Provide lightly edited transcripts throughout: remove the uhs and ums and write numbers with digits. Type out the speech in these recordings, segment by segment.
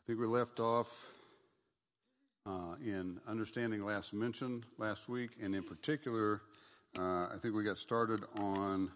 think we left off in understanding last mention last week, and in particular, I think we got started on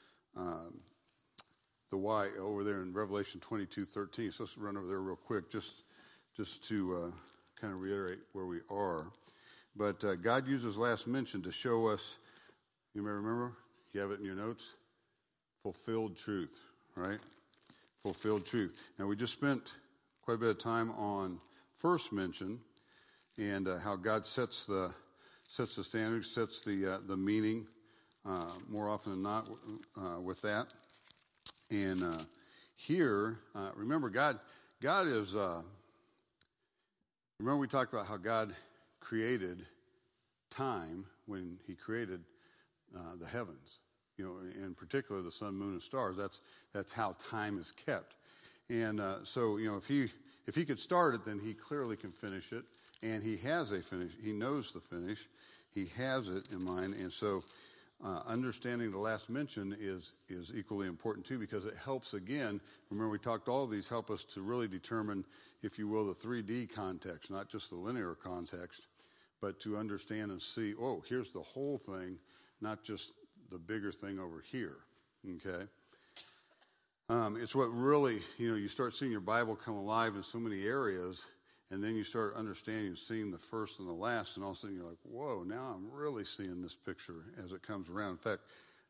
the why over there in Revelation 22:13. So let's run over there real quick, just to kind of reiterate where we are. But God uses last mention to show us. You may remember. You have it in your notes. Fulfilled truth, right? Fulfilled truth. Now we just spent quite a bit of time on first mention and how God sets the standards, sets the meaning more often than not with that. And here, remember, God is. Remember, we talked about how God created time when He created the heavens. You know, in particular, the sun, moon, and stars. That's how time is kept. And so, you know, if he could start it, then He clearly can finish it. And He has a finish. He knows the finish. He has it in mind. And so, understanding the last mention is equally important too, because it helps again. Remember, we talked all of these help us to really determine, if you will, the 3D context, not just the linear context, but to understand and see. Oh, here's the whole thing, not just the bigger thing over here. Okay. It's what really, you know, you start seeing your Bible come alive in so many areas, and then you start understanding and seeing the first and the last, and all of a sudden you're like, whoa, now I'm really seeing this picture as it comes around. In fact,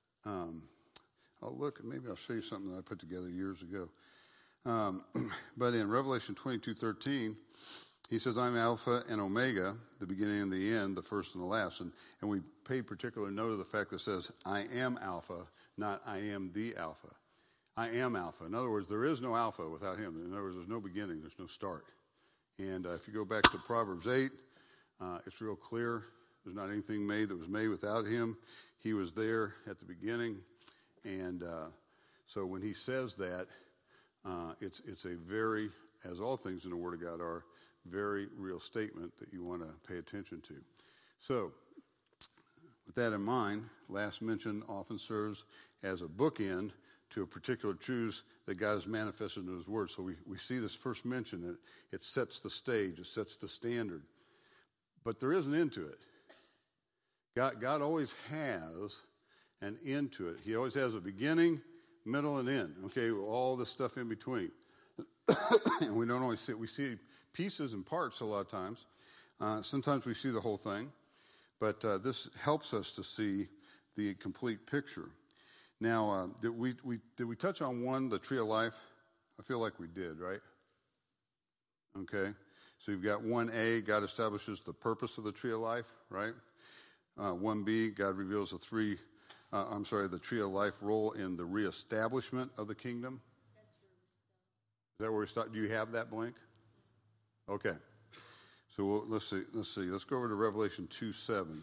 maybe I'll show you something that I put together years ago. But in Revelation 22:13, He says, I'm Alpha and Omega, the beginning and the end, the first and the last. And we pay particular note of the fact that it says, I am Alpha, not I am the Alpha. I am Alpha. In other words, there is no Alpha without Him. In other words, there's no beginning, there's no start. And if you go back to Proverbs 8, it's real clear. There's not anything made that was made without Him. He was there at the beginning. And so when He says that, it's a very, as all things in the Word of God are, very real statement that you want to pay attention to. So, with that in mind, last mention often serves as a bookend to a particular truth that God has manifested in His Word. So we see this first mention, it sets the stage, it sets the standard. But there is an end to it. God always has an end to it. He always has a beginning, middle, and end. Okay, all this stuff in between. And we don't always see it. We see pieces and parts a lot of times. Sometimes we see the whole thing. But this helps us to see the complete picture. Now, did we touch on the tree of life? I feel like we did, right? Okay. So you've got 1A, God establishes the purpose of the tree of life, right? 1B, God reveals the tree of life role in the reestablishment of the kingdom. Is that where we start? Do you have that blank? Okay. So let's see. Let's go over to Revelation 2:7.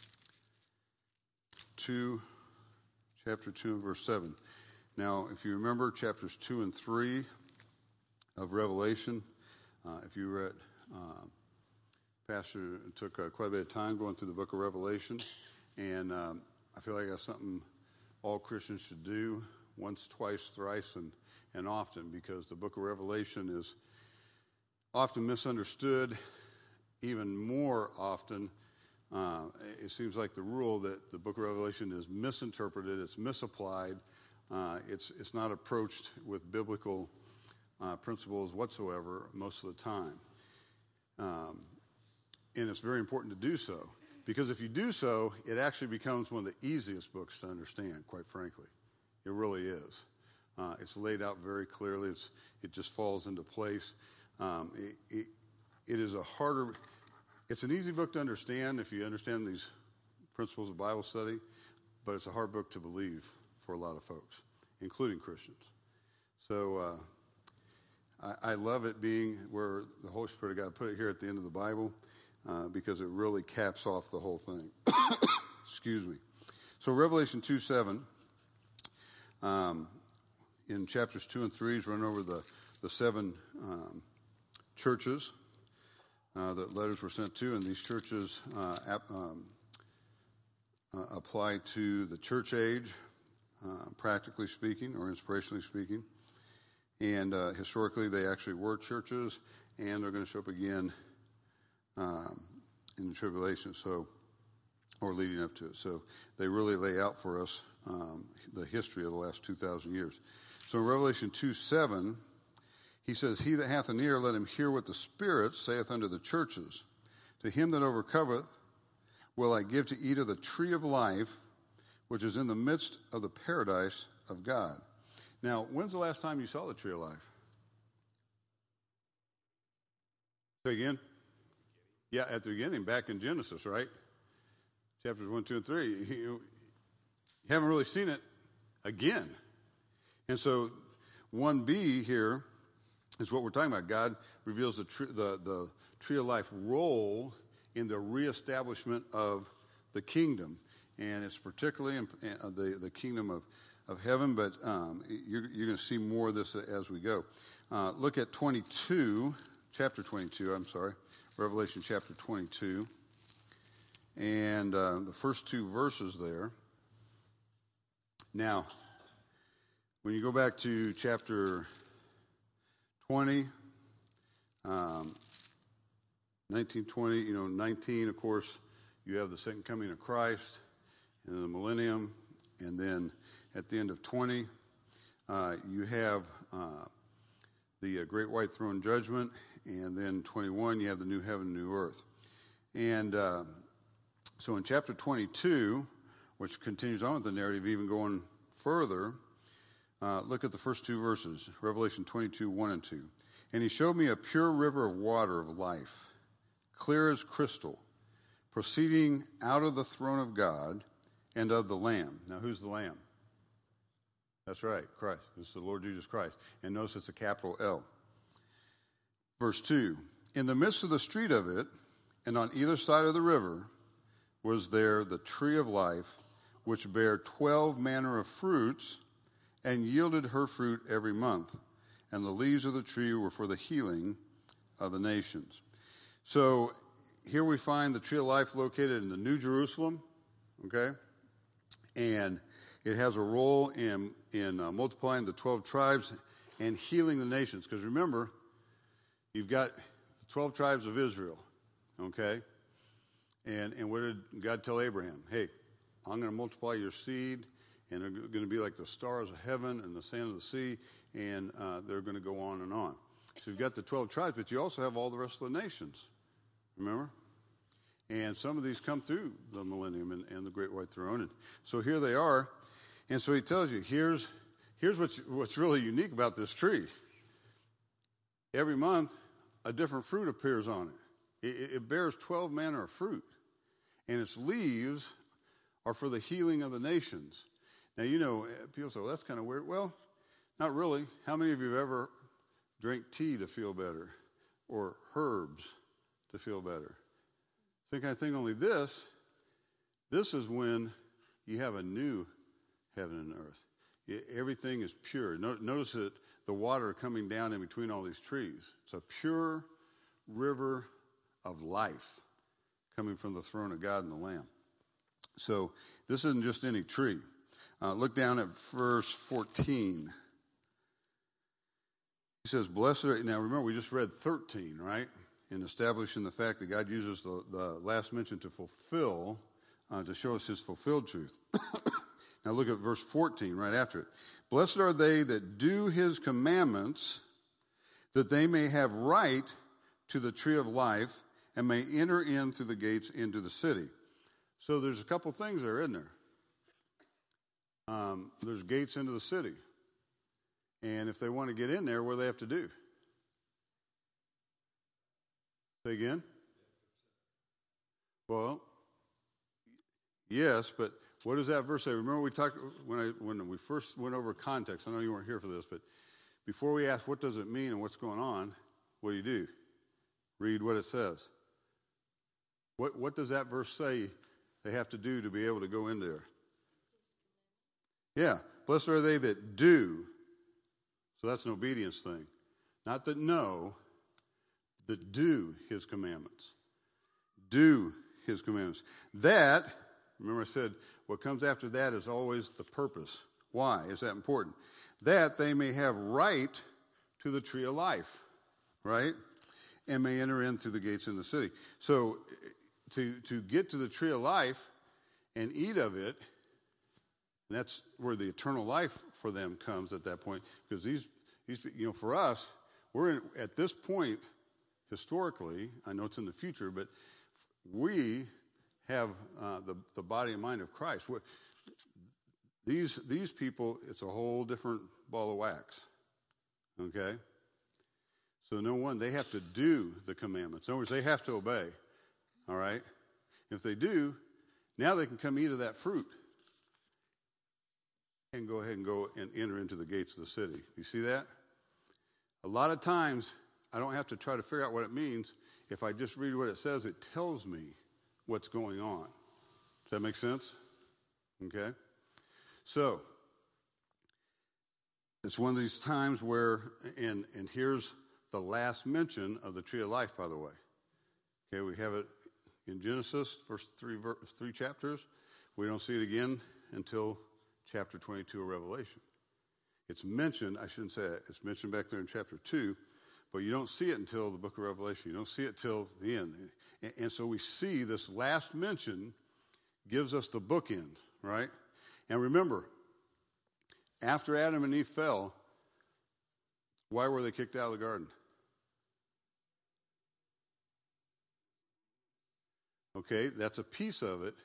Chapter 2 and verse 7. Now, if you remember chapters 2 and 3 of Revelation, if you read, Pastor took quite a bit of time going through the book of Revelation, and I feel like that's something all Christians should do once, twice, thrice, and often, because the book of Revelation is often misunderstood. Even more often, it seems like the rule that the book of Revelation is misinterpreted, it's misapplied, it's not approached with biblical principles whatsoever most of the time. And it's very important to do so, because if you do so, it actually becomes one of the easiest books to understand, quite frankly. It really is. It's laid out very clearly. It just falls into place. It is it's an easy book to understand if you understand these principles of Bible study, but it's a hard book to believe for a lot of folks, including Christians. So I love it being where the Holy Spirit of God put it here at the end of the Bible, because it really caps off the whole thing. Excuse me. So Revelation 2:7, in chapters 2 and 3, is run over the 7 churches that letters were sent to, and these churches apply to the church age, practically speaking, or inspirationally speaking. And historically, they actually were churches, and they're going to show up again in the tribulation, or leading up to it. So they really lay out for us the history of the last 2,000 years. So in Revelation 2:7, he says, "He that hath an ear, let him hear what the Spirit saith unto the churches. To him that overcometh will I give to eat of the tree of life, which is in the midst of the paradise of God." Now, when's the last time you saw the tree of life? Say again? Yeah, at the beginning, back in Genesis, right? Chapters 1, 2, and 3. You haven't really seen it again. And so 1b here is what we're talking about. God reveals the tree of life role in the reestablishment of the kingdom. And it's particularly in the kingdom of heaven, but you're going to see more of this as we go. Look at chapter 22, Revelation chapter 22, and the first two verses there. Now, when you go back to chapter 20, 19, 20, 19, of course, you have the second coming of Christ and the millennium, and then at the end of 20, you have the great white throne judgment, and then 21, you have the new heaven, new earth. And so in chapter 22, which continues on with the narrative, even going further, look at the first two verses, Revelation 22, 1 and 2. "And he showed me a pure river of water of life, clear as crystal, proceeding out of the throne of God and of the Lamb." Now, who's the Lamb? That's right, Christ. This is the Lord Jesus Christ. And notice it's a capital L. Verse 2, "In the midst of the street of it, and on either side of the river, was there the tree of life, which bare 12 manner of fruits, and yielded her fruit every month. And the leaves of the tree were for the healing of the nations." So here we find the tree of life located in the New Jerusalem, okay? And it has a role in multiplying the 12 tribes and healing the nations. Because remember, you've got the 12 tribes of Israel, okay? And what did God tell Abraham? Hey, I'm going to multiply your seed, and they're going to be like the stars of heaven and the sand of the sea, and they're going to go on and on. So you've got the 12 tribes, but you also have all the rest of the nations, remember? And some of these come through the millennium and the great white throne. And so here they are. And so he tells you, here's what's really unique about this tree. Every month, a different fruit appears on it. It bears 12 manner of fruit. And its leaves are for the healing of the nations. Now, people say, well, that's kind of weird. Well, not really. How many of you have ever drank tea to feel better? Or herbs to feel better? Same kind of thing, only this is when you have a new heaven and earth. Everything is pure. Notice that the water coming down in between all these trees. It's a pure river of life coming from the throne of God and the Lamb. So this isn't just any tree. Look down at verse 14. He says, "Blessed are..." Now remember, we just read 13, right? In establishing the fact that God uses the last mention to fulfill, to show us his fulfilled truth. Now look at verse 14 right after it. "Blessed are they that do his commandments, that they may have right to the tree of life and may enter in through the gates into the city." So there's a couple things there, isn't there? There's gates into the city. And if they want to get in there, what do they have to do? Say again? Well, yes, but what does that verse say? Remember we talked when we first went over context. I know you weren't here for this, but before we ask what does it mean and what's going on, what do? Read what it says. What does that verse say they have to do to be able to go in there? Yeah, blessed are they that do. So that's an obedience thing. Not that know, that do his commandments. Do his commandments. That, remember I said, what comes after that is always the purpose. Why is that important? That they may have right to the tree of life, right? And may enter in through the gates in the city. So to get to the tree of life and eat of it, and that's where the eternal life for them comes at that point. Because these for us, we're at this point historically. I know it's in the future, but we have the body and mind of Christ. These people, it's a whole different ball of wax. Okay? So they have to do the commandments. In other words, they have to obey. All right? If they do, now they can come eat of that fruit and go ahead and go and enter into the gates of the city. You see that? A lot of times, I don't have to try to figure out what it means. If I just read what it says, it tells me what's going on. Does that make sense? Okay? So, it's one of these times where, and here's the last mention of the tree of life, by the way. Okay, we have it in Genesis, first three chapters. We don't see it again until chapter 22 of Revelation. It's mentioned, I shouldn't say that, it's mentioned back there in chapter 2, but you don't see it until the book of Revelation. You don't see it till the end. And so we see this last mention gives us the bookend, right? And remember, after Adam and Eve fell, why were they kicked out of the garden? Okay, that's a piece of it.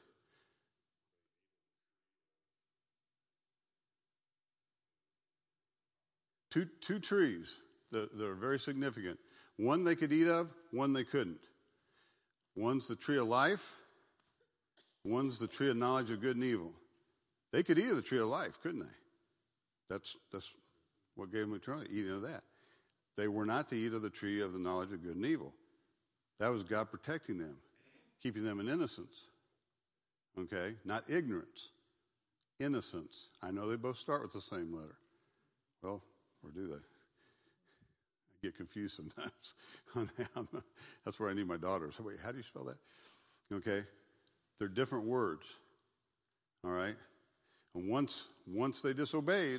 Two trees that are very significant. One they could eat of, one they couldn't. One's the tree of life, one's the tree of knowledge of good and evil. They could eat of the tree of life, couldn't they? That's what gave them eternity, eating of that. They were not to eat of the tree of the knowledge of good and evil. That was God protecting them, keeping them in innocence. Okay? Not ignorance. Innocence. I know they both start with the same letter. Well, or do they? I get confused sometimes on that. That's where I need my daughters. Wait, how do you spell that? Okay? They're different words. All right? And once they disobeyed,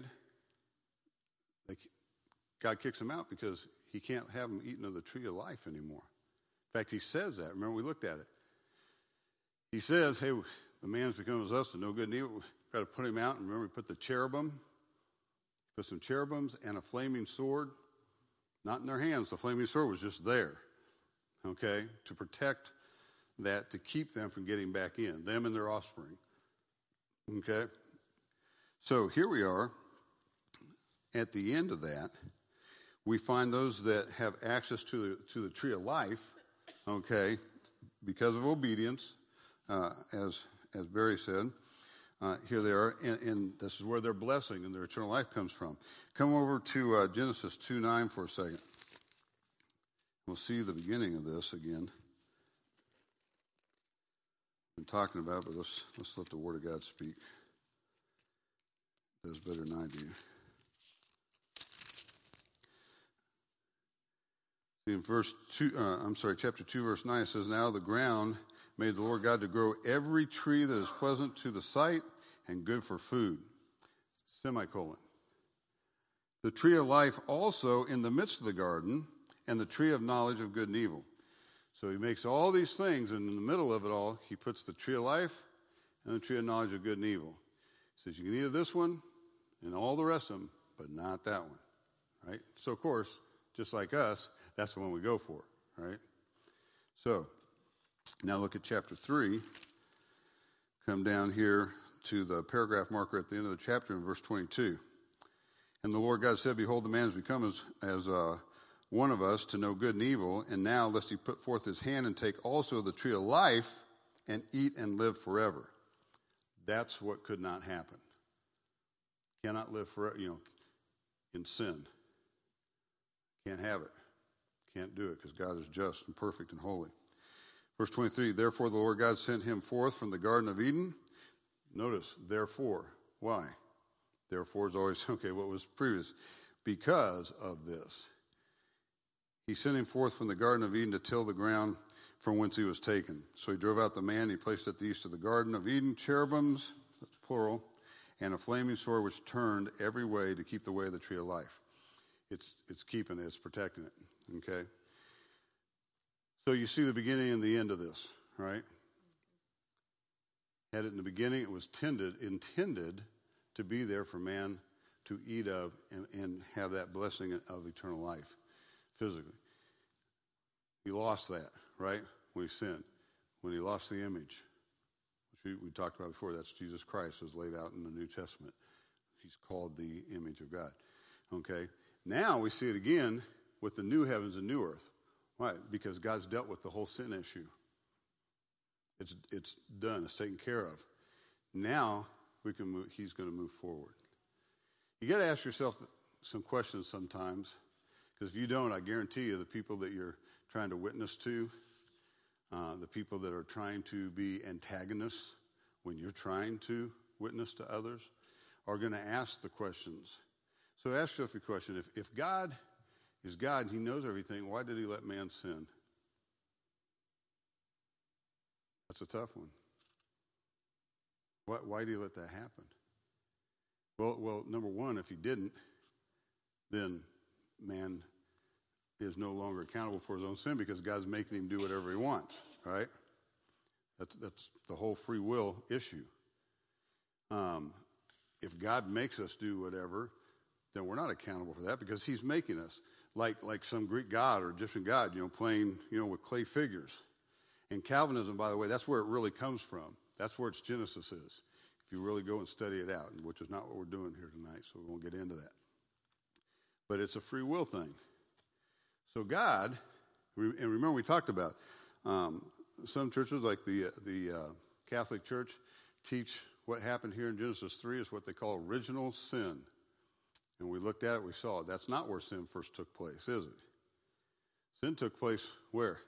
God kicks them out because he can't have them eating of the tree of life anymore. In fact, he says that. Remember, we looked at it. He says, hey, the man's become as us to know good and evil. We've got to put him out. And remember, we put the cherubim. Put some cherubims and a flaming sword. Not in their hands. The flaming sword was just there. Okay? To protect that, to keep them from getting back in. Them and their offspring. Okay? So here we are. At the end of that, we find those that have access to the tree of life, okay, because of obedience, as Barry said. Here they are, and this is where their blessing and their eternal life comes from. Come over to Genesis 2:9 for a second. We'll see the beginning of this again. I've been talking about it, but let's let the Word of God speak. It does better than I do. In chapter 2, verse 9, it says, now the ground made the Lord God to grow every tree that is pleasant to the sight and good for food. Semicolon. The tree of life also in the midst of the garden, and the tree of knowledge of good and evil. So he makes all these things, and in the middle of it all, he puts the tree of life and the tree of knowledge of good and evil. He says, you can eat of this one and all the rest of them, but not that one. Right? So, of course, just like us, that's the one we go for, right? So, now look at chapter 3. Come down here to the paragraph marker at the end of the chapter in verse 22. And the Lord God said, behold, the man has become as one of us to know good and evil, and now lest he put forth his hand and take also the tree of life and eat and live forever. That's what could not happen. Cannot live forever, in sin. Can't have it. Can't do it because God is just and perfect and holy. Verse 23, therefore the Lord God sent him forth from the Garden of Eden. Notice, therefore. Why? Therefore is always, okay, what was previous? Because of this. He sent him forth from the Garden of Eden to till the ground from whence he was taken. So he drove out the man, he placed at the east of the Garden of Eden cherubims, that's plural, and a flaming sword which turned every way to keep the way of the tree of life. it's keeping it, it's protecting it. Okay? So you see the beginning and the end of this, right? Had it in the beginning, it was intended to be there for man to eat of and have that blessing of eternal life physically. He lost that, right? When he sinned. When he lost the image, which we talked about before, that's Jesus Christ, as laid out in the New Testament. He's called the image of God. Okay? Now we see it again with the new heavens and new earth. Why? Because God's dealt with the whole sin issue. It's done. It's taken care of. Now we can move. He's going to move forward. You got to ask yourself some questions sometimes, because if you don't, I guarantee you the people that you're trying to witness to, the people that are trying to be antagonists when you're trying to witness to others, are going to ask the questions. So ask yourself a question. If God is God and he knows everything, why did he let man sin? That's a tough one. Why did he let that happen? Well, number one, if he didn't, then man is no longer accountable for his own sin because God's making him do whatever he wants, right? That's the whole free will issue. If God makes us do whatever, then we're not accountable for that because he's making us like some Greek god or Egyptian god, playing, with clay figures. And Calvinism, by the way, that's where it really comes from. That's where its genesis is. If you really go and study it out, which is not what we're doing here tonight, so we won't get into that. But it's a free will thing. So God, and remember we talked about some churches like the Catholic Church teach what happened here in Genesis 3 is what they call original sin. And we looked at it, we saw it. That's not where sin first took place, is it? Sin took place where?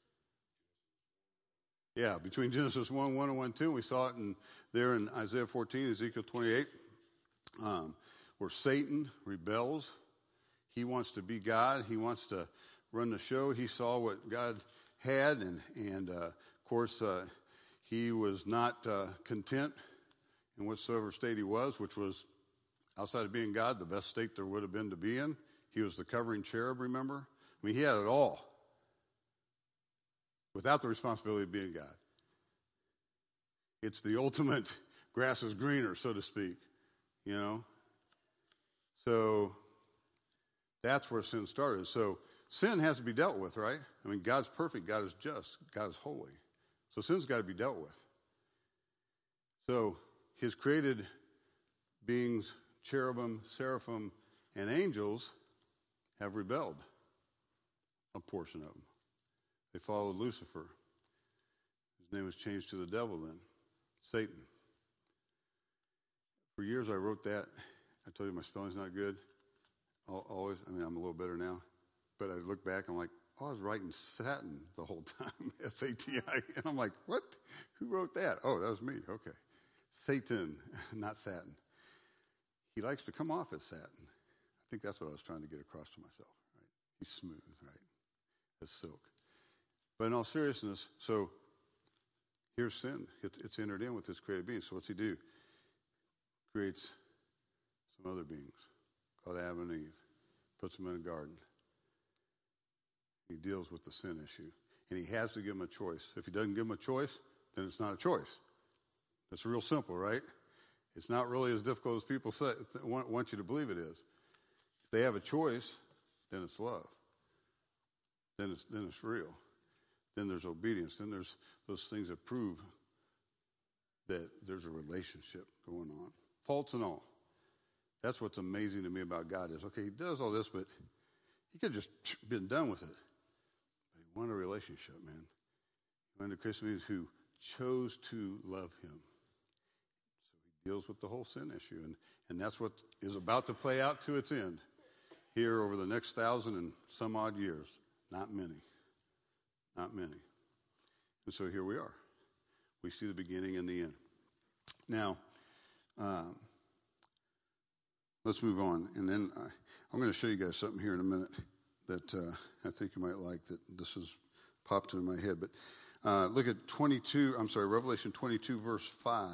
Yeah, between Genesis 1:1 and 1:2, we saw it there in Isaiah 14, Ezekiel 28, where Satan rebels. He wants to be God. He wants to run the show. He saw what God had, and of course, he was not content in whatsoever state he was, which was outside of being God, the best state there would have been to be in. He was the covering cherub, remember? I mean, he had it all without the responsibility of being God. It's the ultimate grass is greener, so to speak, So that's where sin started. So sin has to be dealt with, right? I mean, God's perfect, God is just, God is holy. So sin's got to be dealt with. So his created beings, cherubim, seraphim, and angels have rebelled, a portion of them. They followed Lucifer. His name was changed to the devil then, Satan. For years I wrote that. I told you my spelling's not good. Always, I'm a little better now. But I look back, I'm like, I was writing Satan the whole time, S-A-T-I. And I'm like, what? Who wrote that? Oh, that was me. Okay. Satan, not Satin. He likes to come off as Satin. I think that's what I was trying to get across to myself. Right? He's smooth, right? As silk. But in all seriousness, so here's sin. It's entered in with his created being. So what's he do? Creates some other beings called Adam and Eve. Puts them in a garden. He deals with the sin issue. And he has to give them a choice. If he doesn't give them a choice, then it's not a choice. It's real simple, right? It's not really as difficult as people want you to believe it is. If they have a choice, then it's love. Then it's real. Then there's obedience. Then there's those things that prove that there's a relationship going on. Faults and all. That's what's amazing to me about God is, okay, he does all this, but he could have just been done with it. But he wanted a relationship, man. He wanted Christians who chose to love him. So he deals with the whole sin issue. And that's what is about to play out to its end here over the next 1,000 and some odd years. Not many. Not many. And so here we are. We see the beginning and the end. Now, let's move on. And then I'm going to show you guys something here in a minute that I think you might like, that this has popped into my head. But look at Revelation 22, verse 5.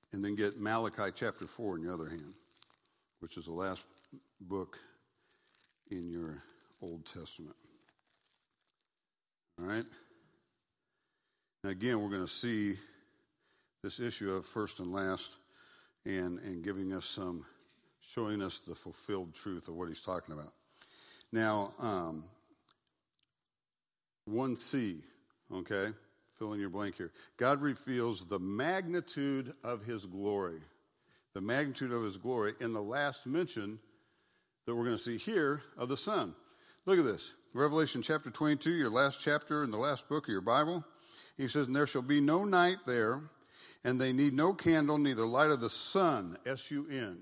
And then get Malachi chapter 4 in the other hand, which is the last book in your Old Testament. All right? Now again, we're going to see this issue of first and last and giving us showing us the fulfilled truth of what he's talking about. Now, 1C, okay? Fill in your blank here. God reveals the magnitude of his glory. The magnitude of his glory in the last mention that we're going to see here of the Son. Look at this. Revelation chapter 22, your last chapter in the last book of your Bible. He says, and there shall be no night there, and they need no candle, neither light of the sun, S-U-N.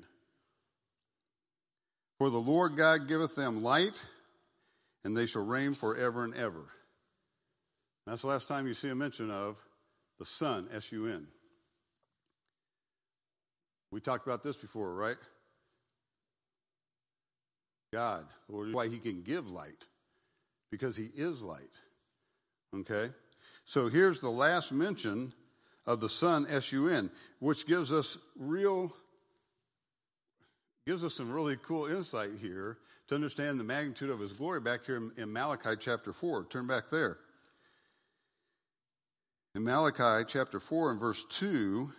For the Lord God giveth them light, and they shall reign forever and ever. That's the last time you see a mention of the sun, S-U-N. We talked about this before, right? God, the Lord, why he can give light, because he is light. Okay? So here's the last mention of the sun, S-U-N, which gives us some really cool insight here to understand the magnitude of his glory back here in Malachi chapter 4. Turn back there. In Malachi chapter 4 and verse 2,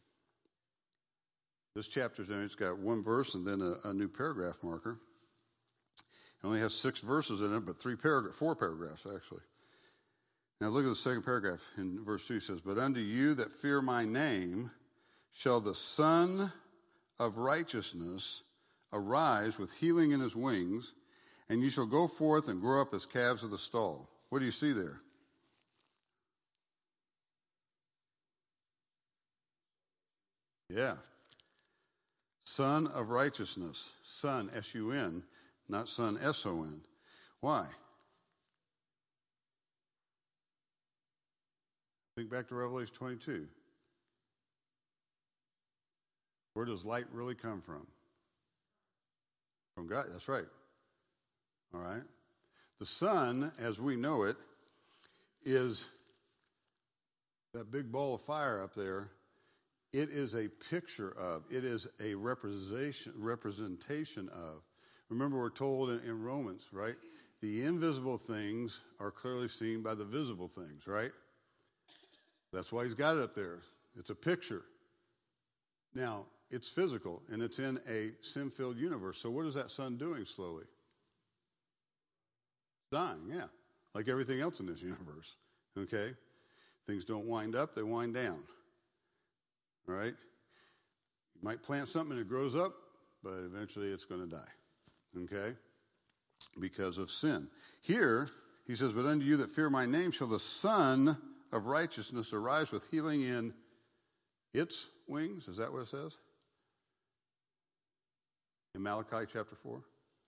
this chapter's in, it's got one verse and then a new paragraph marker. It only has 6 verses in it, but 4 paragraphs actually. Now look at the second paragraph in verse 2. It says, but unto you that fear my name shall the Son of righteousness arise with healing in his wings, and you shall go forth and grow up as calves of the stall. What do you see there? Yeah. Son of righteousness. Son, S-U-N, not son, S-O-N. Why? Think back to Revelation 22. Where does light really come from? From God, that's right. All right? The sun, as we know it, is that big ball of fire up there. It is a picture of, it is a representation of. Remember, we're told in Romans, right? The invisible things are clearly seen by the visible things, right? That's why he's got it up there. It's a picture. Now, it's physical, and it's in a sin-filled universe. So what is that sun doing slowly? Dying, yeah. Like everything else in this universe, okay? Things don't wind up, they wind down. All right? You might plant something and it grows up, but eventually it's going to die, okay? Because of sin. Here, he says, but unto you that fear my name shall the Son of righteousness arise with healing in its wings. Is that what it says? In Malachi chapter 4?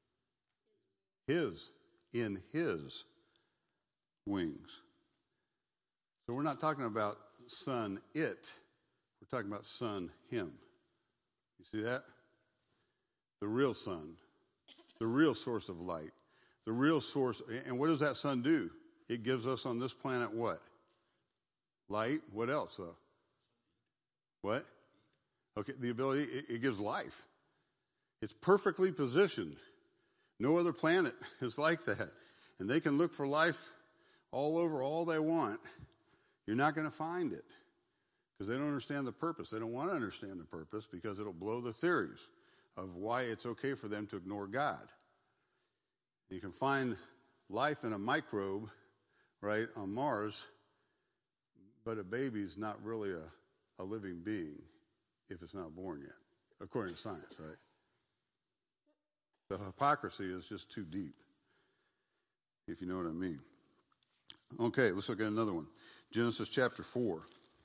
In his wings. So we're not talking about son, it. We're talking about son, him. You see that? The real sun. The real source of light. The real source. And what does that sun do? It gives us on this planet what? Light. What else, though? What? Okay, the ability, it gives life. It's perfectly positioned. No other planet is like that. And they can look for life all over, all they want. You're not going to find it because they don't understand the purpose. They don't want to understand the purpose because it'll blow the theories of why it's okay for them to ignore God. You can find life in a microbe, right, on Mars, but a baby's not really a living being if it's not born yet, according to science, right? The hypocrisy is just too deep, if you know what I mean. Okay, let's look at another one. Genesis chapter 4.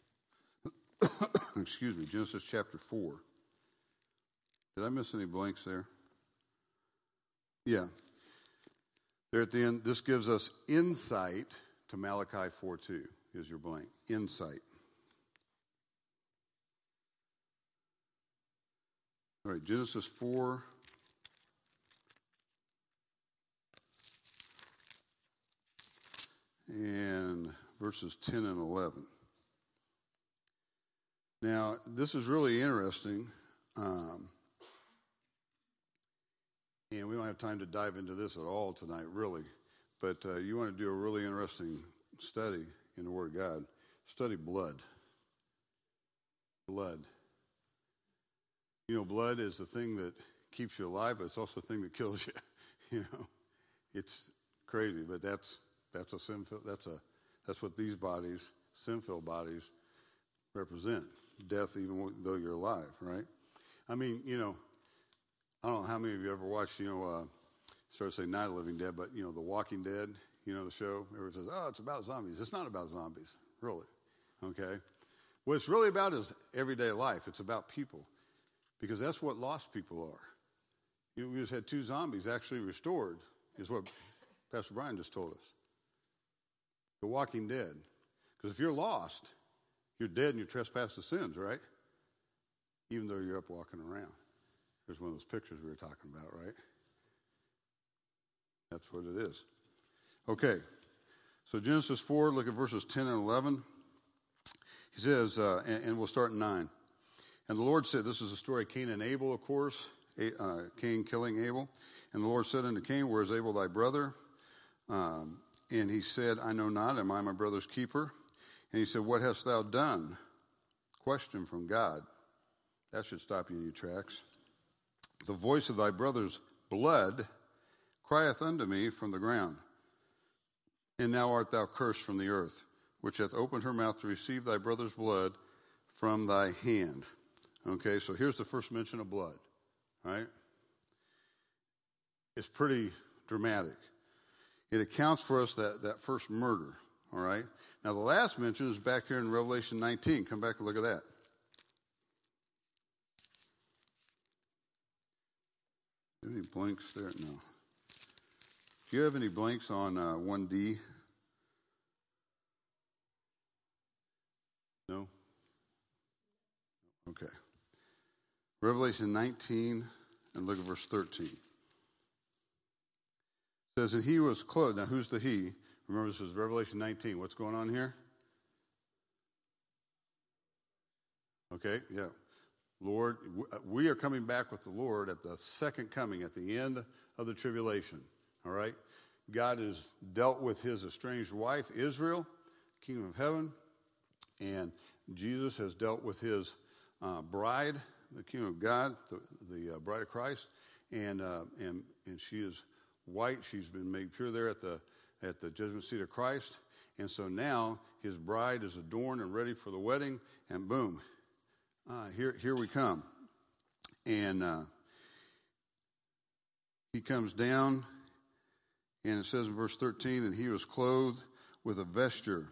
Excuse me, Genesis chapter 4. Did I miss any blanks there? Yeah. There at the end, this gives us insight to Malachi 4:2. Is your blank. Insight. All right, Genesis 4. And verses 10 and 11. Now, this is really interesting, and we don't have time to dive into this at all tonight, really. But you want to do a really interesting study in the Word of God. Study blood. Blood. You know, blood is the thing that keeps you alive, but it's also the thing that kills you. You know, it's crazy, but that's a sinful. That's what these bodies, sinful bodies, represent. Death, even though you're alive, right? I mean, you know, I don't know how many of you ever watched, start to say Night of the Living Dead, but, The Walking Dead, the show. Everyone says, oh, it's about zombies. It's not about zombies, really, okay? What it's really about is everyday life. It's about people, because that's what lost people are. We just had 2 zombies actually restored, is what Pastor Brian just told us. The Walking Dead. Because if you're lost, you're dead in your trespasses and sins, right? Even though you're up walking around. There's one of those pictures we were talking about, right? That's what it is. Okay. So Genesis 4, look at verses 10 and 11. He says, and we'll start in 9. And the Lord said, this is the story of Cain and Abel, of course. Cain killing Abel. And the Lord said unto Cain, where is Abel thy brother? And he said, I know not. Am I my brother's keeper? And he said, what hast thou done? Question from God. That should stop you in your tracks. The voice of thy brother's blood crieth unto me from the ground. And now art thou cursed from the earth, which hath opened her mouth to receive thy brother's blood from thy hand. Okay, so here's the first mention of blood, right? It's pretty dramatic. It accounts for us that first murder, all right? Now, the last mention is back here in Revelation 19. Come back and look at that. Do you have any blanks there? No. Do you have any blanks on 1D? No? Okay. Revelation 19, and look at verse 13. It says, and he was clothed. Now, who's the he? Remember, this is Revelation 19. What's going on here? Okay, yeah. Lord, we are coming back with the Lord at the second coming, at the end of the tribulation. All right? God has dealt with his estranged wife, Israel, kingdom of heaven, and Jesus has dealt with his bride, the kingdom of God, the bride of Christ, and she is white. She's been made pure there at the judgment seat of Christ. And so now his bride is adorned and ready for the wedding, and boom, here we come. And he comes down, and it says in verse 13, and he was clothed with a vesture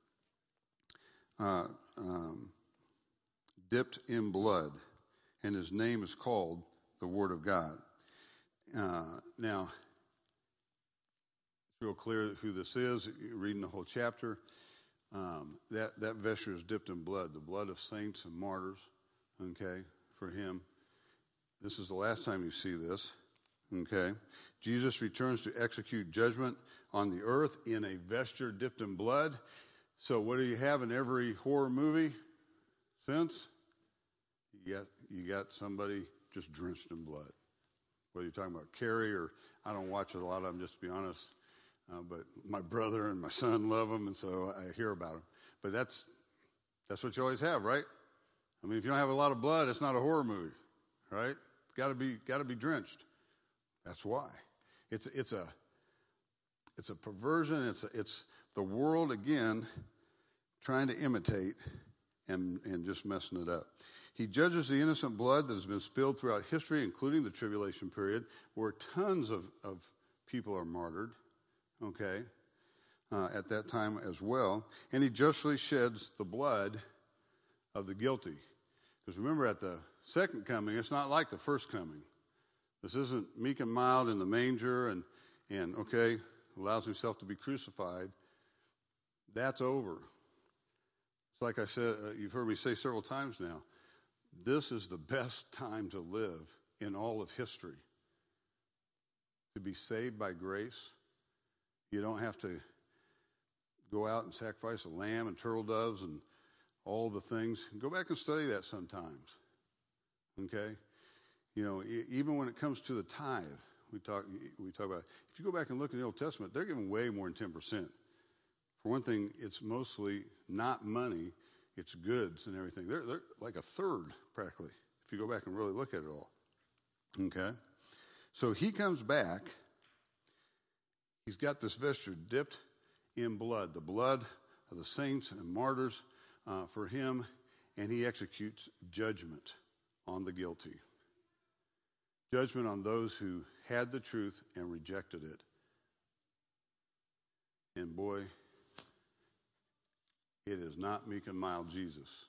dipped in blood, and his name is called the Word of God. Now, it's real clear who this is. You're reading the whole chapter. That vesture is dipped in blood, the blood of saints and martyrs, okay, for him. This is the last time you see this, okay. Jesus returns to execute judgment on the earth in a vesture dipped in blood. So what do you have in every horror movie since? You got somebody just drenched in blood. Whether you're talking about Carrie or, I don't watch a lot of them, just to be honest. But my brother and my son love them, and so I hear about them. But that's what you always have, right? I mean, if you don't have a lot of blood, it's not a horror movie, right? Got to be drenched. That's why. It's a perversion. It's the world again trying to imitate and just messing it up. He judges the innocent blood that has been spilled throughout history, including the tribulation period, where tons of people are martyred. Okay, at that time as well. And he justly sheds the blood of the guilty. Because remember, at the second coming, it's not like the first coming. This isn't meek and mild in the manger and okay, allows himself to be crucified. That's over. It's like I said, you've heard me say several times now, this is the best time to live in all of history. To be saved by grace. You don't have to go out and sacrifice a lamb and turtle doves and all the things. Go back and study that sometimes. Okay? Even when it comes to the tithe, we talk about, if you go back and look in the Old Testament, they're giving way more than 10%. For one thing, it's mostly not money, it's goods and everything. They're like a third, practically, if you go back and really look at it all. Okay? So he comes back. He's got this vesture dipped in blood, the blood of the saints and martyrs for him, and he executes judgment on the guilty. Judgment on those who had the truth and rejected it. And boy, it is not meek and mild Jesus.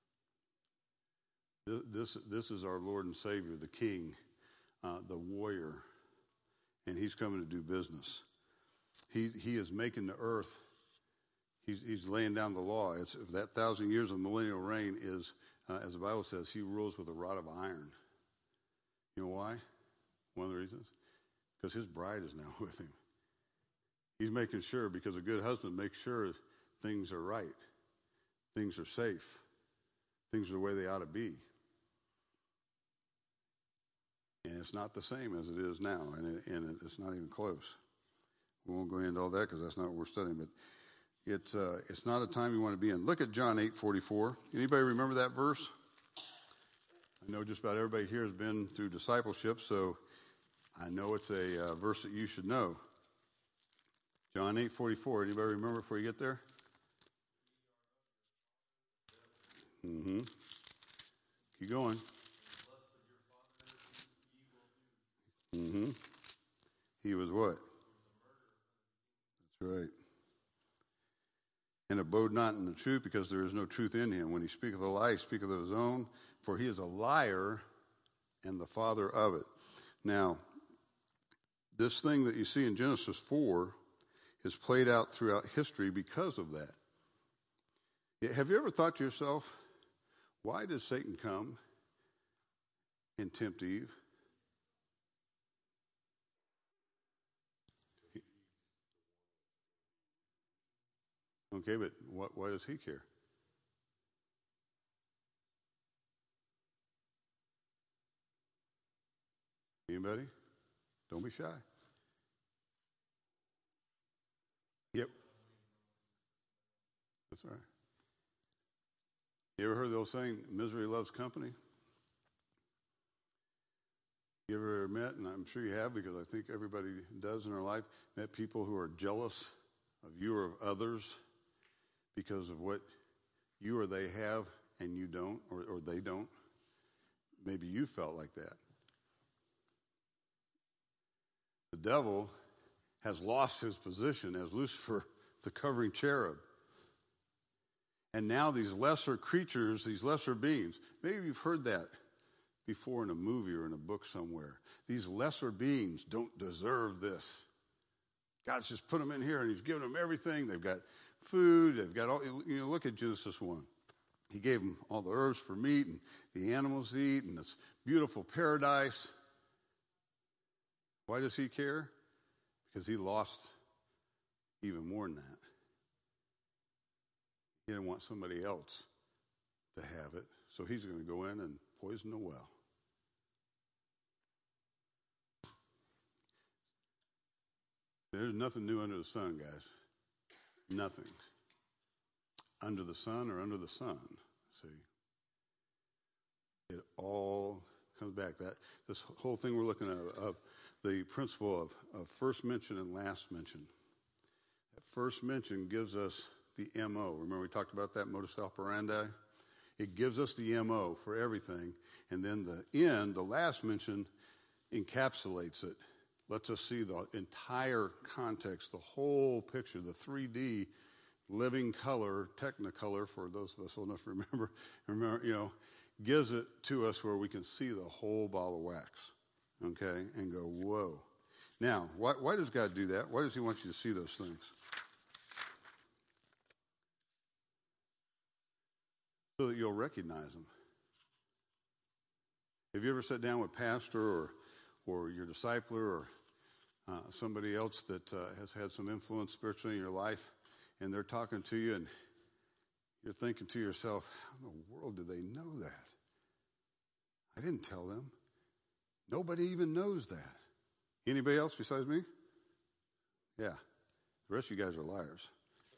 This is our Lord and Savior, the King, the warrior, and he's coming to do business. He is making the earth. He's laying down the law. It's that 1,000 years of millennial reign is, as the Bible says, he rules with a rod of iron. You know why? One of the reasons? Because his bride is now with him. He's making sure, because a good husband makes sure things are right, things are safe, things are the way they ought to be. And it's not the same as it is now, and it's not even close. We won't go into all that because that's not what we're studying, but it's not a time you want to be in. Look at John 8:44. Anybody remember that verse? I know just about everybody here has been through discipleship, so I know it's a verse that you should know. John 8:44. Anybody remember before you get there? Mm-hmm. Keep going. Mm-hmm. He was what? That's right. And abode not in the truth, because there is no truth in him. When he speaketh a lie, he speaketh of his own, for he is a liar and the father of it. Now, this thing that you see in Genesis 4 is played out throughout history because of that. Have you ever thought to yourself, why does Satan come and tempt Eve? Okay, but why does he care? Anybody? Don't be shy. Yep. That's all right. You ever heard the old saying, misery loves company? You ever met, and I'm sure you have because I think everybody does in their life, met people who are jealous of you or of others because of what you or they have and you don't, or they don't? Maybe you felt like that. The devil has lost his position as Lucifer, the covering cherub. And now these lesser creatures, these lesser beings, maybe you've heard that before in a movie or in a book somewhere. These lesser beings don't deserve this. God's just put them in here and he's given them everything. They've got food, they've got all, look at Genesis 1. He gave them all the herbs for meat and the animals to eat and this beautiful paradise. Why does he care? Because he lost even more than that. He didn't want somebody else to have it, so he's going to go in and poison the well. There's nothing new under the sun, guys. Nothing. Under the sun or under the sun. See? It all comes back. This whole thing we're looking at, the principle of first mention and last mention. That first mention gives us the MO. Remember we talked about that, modus operandi? It gives us the MO for everything. And then the end, the last mention, encapsulates it. Lets us see the entire context, the whole picture, the 3D living color, technicolor, for those of us old enough to remember, gives it to us where we can see the whole ball of wax, okay, and go, whoa. Now, why does God do that? Why does he want you to see those things? So that you'll recognize them. Have you ever sat down with pastor or your discipler or somebody else that has had some influence spiritually in your life, and they're talking to you, and You're thinking to yourself, how in the world do they know that? I didn't tell them. Nobody even knows that. Anybody else besides me? Yeah. The rest of you guys are liars.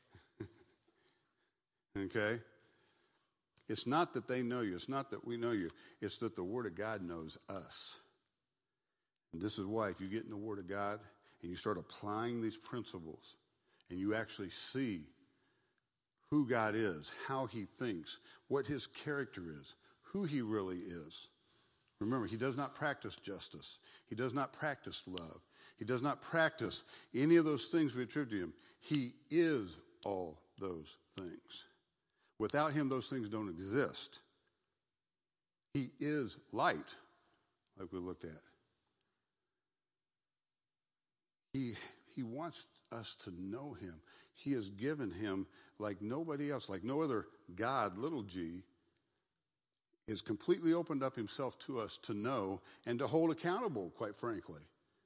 Okay? It's not that they know you. It's not that we know you. It's that the Word of God knows us. And this is why if you get in the Word of God and you start applying these principles and you actually see who God is, how he thinks, what his character is, who he really is. Remember, he does not practice justice. He does not practice love. He does not practice any of those things we attribute to him. He is all those things. Without him, those things don't exist. He is light, like we looked at. He wants us to know him. He has given him like nobody else, like no other God, little g, has completely opened up himself to us to know and to hold accountable, quite frankly.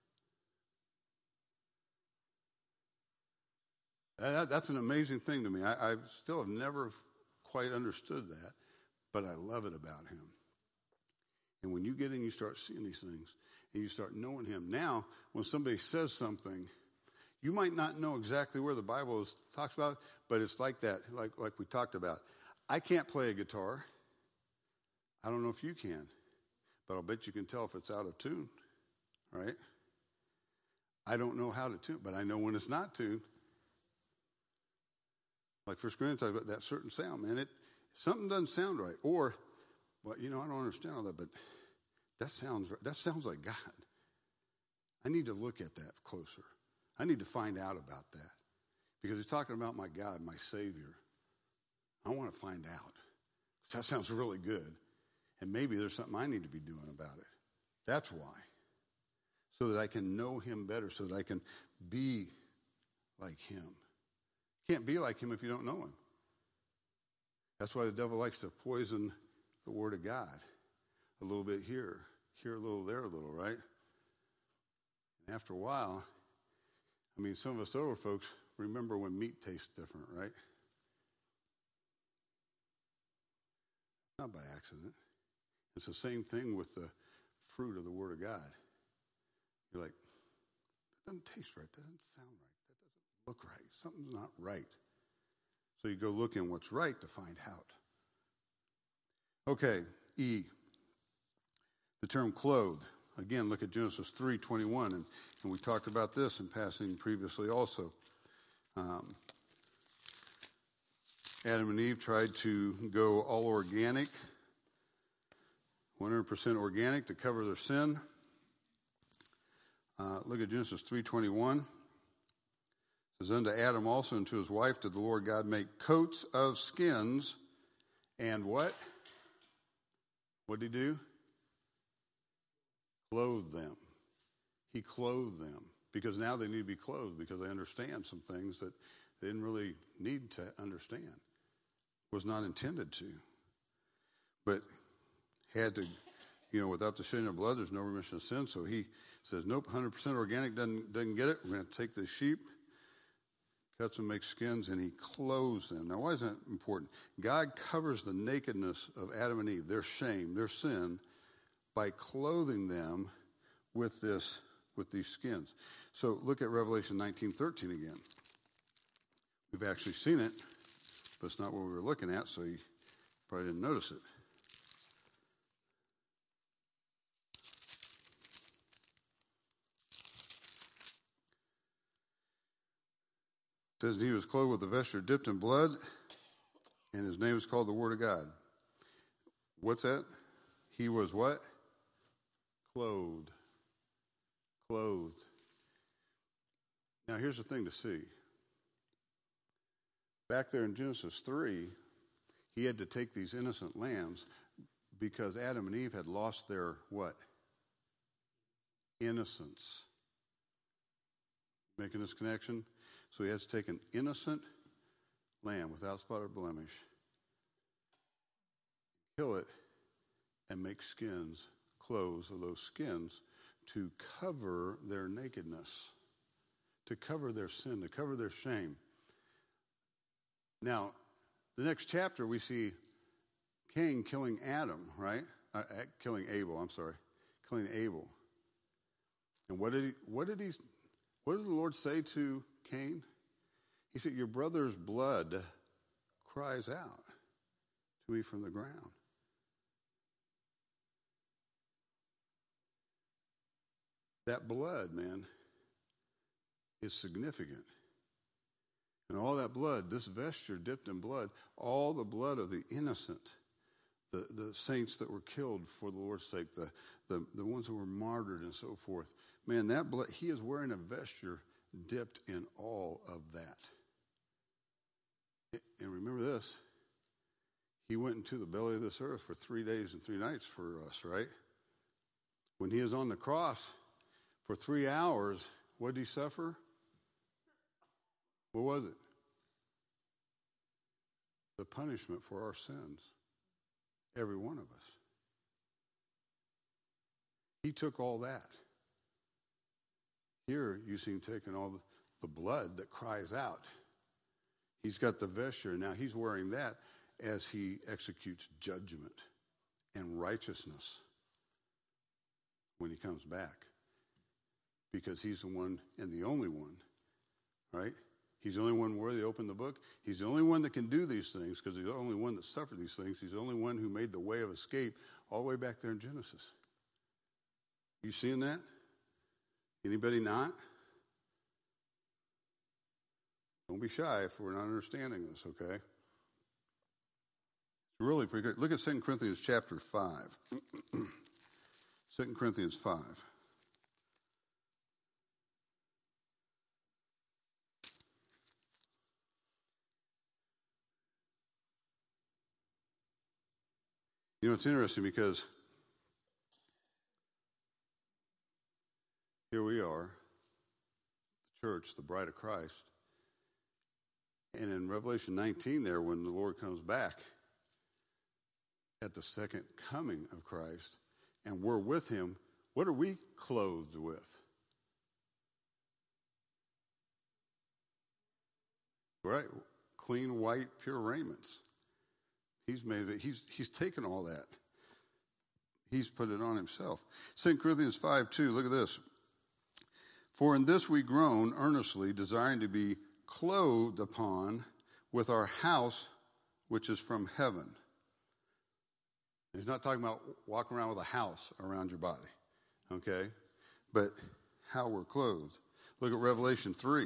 That's an amazing thing to me. I still have never quite understood that, but I love it about him. And when you get in, you start seeing these things, and you start knowing him. Now, when somebody says something, you might not know exactly where the Bible talks about, but it's like that, like we talked about. I can't play a guitar. I don't know if you can, but I'll bet you can tell if it's out of tune, right? I don't know how to tune, but I know when it's not tuned. Like 1 Corinthians talks about that certain sound, man. Something doesn't sound right. Or, well, I don't understand all that, but that sounds like God. I need to look at that closer. I need to find out about that. Because he's talking about my God, my Savior. I want to find out. That sounds really good. And maybe there's something I need to be doing about it. That's why. So that I can know him better, so that I can be like him. Can't be like him if you don't know him. That's why the devil likes to poison the Word of God. A little bit here a little, there a little, right? And after a while, some of us older folks remember when meat tastes different, right? Not by accident. It's the same thing with the fruit of the Word of God. You're like, that doesn't taste right. That doesn't sound right. That doesn't look right. Something's not right. So you go look in what's right to find out. Okay, E. The term clothed. Again, look at Genesis 3:21, and we talked about this in passing previously also. Adam and Eve tried to go all organic, 100% organic to cover their sin. Look at Genesis 3:21. It says, unto Adam also and to his wife did the Lord God make coats of skins, and what? What did he do? Clothed them. He clothed them. Because now they need to be clothed, because they understand some things that they didn't really need to understand. Was not intended to. But had to, without the shedding of blood, there's no remission of sin. So he says, nope, 100% organic doesn't get it. We're going to take the sheep, cuts and makes skins, and he clothes them. Now, why is that important? God covers the nakedness of Adam and Eve, their shame, their sin, by clothing them with these skins. So look at Revelation 19:13 again. We've actually seen it, but it's not what we were looking at, so you probably didn't notice it. It says he was clothed with a vesture dipped in blood, and his name is called the Word of God. What's that? He was what? Clothed. Clothed. Now here's the thing to see. Back there in Genesis 3, he had to take these innocent lambs because Adam and Eve had lost their what? Innocence. Making this connection? So he has to take an innocent lamb without spot or blemish, kill it, and make skins, clothes of those skins to cover their nakedness, to cover their sin, to cover their shame. Now, The next chapter, we see Cain killing Adam, right? Killing Abel, killing Abel. And what did the Lord say to Cain? He said, your brother's blood cries out to me from the ground. That blood, man, is significant. And all that blood, this vesture dipped in blood, all the blood of the innocent, the saints that were killed for the Lord's sake, the ones who were martyred and so forth. Man, that blood, he is wearing a vesture dipped in all of that. And remember this, he went into the belly of this earth for 3 days and 3 nights for us, right? When he was on the cross for 3 hours, what did he suffer? What was it? The punishment for our sins. Every one of us. He took all that. Here you see him taking all the blood that cries out. He's got the vesture. Now he's wearing that as he executes judgment and righteousness when he comes back. Because he's the one and the only one, right? He's the only one worthy to open the book. He's the only one that can do these things because he's the only one that suffered these things. He's the only one who made the way of escape all the way back there in Genesis. You seeing that? Anybody not? Don't be shy if we're not understanding this, okay? It's really pretty good. Look at 2 Corinthians chapter 5. 2 Corinthians 5. You know, it's interesting because here we are, the church, the bride of Christ. And in Revelation 19 there, when the Lord comes back at the second coming of Christ, and we're with him, what are we clothed with? Right? Clean, white, pure raiments. He's made it. He's taken all that. He's put it on himself. 2 Corinthians 5:2. Look at this. For in this we groan earnestly, desiring to be clothed upon with our house, which is from heaven. He's not talking about walking around with a house around your body, okay? But how we're clothed. Look at Revelation 3.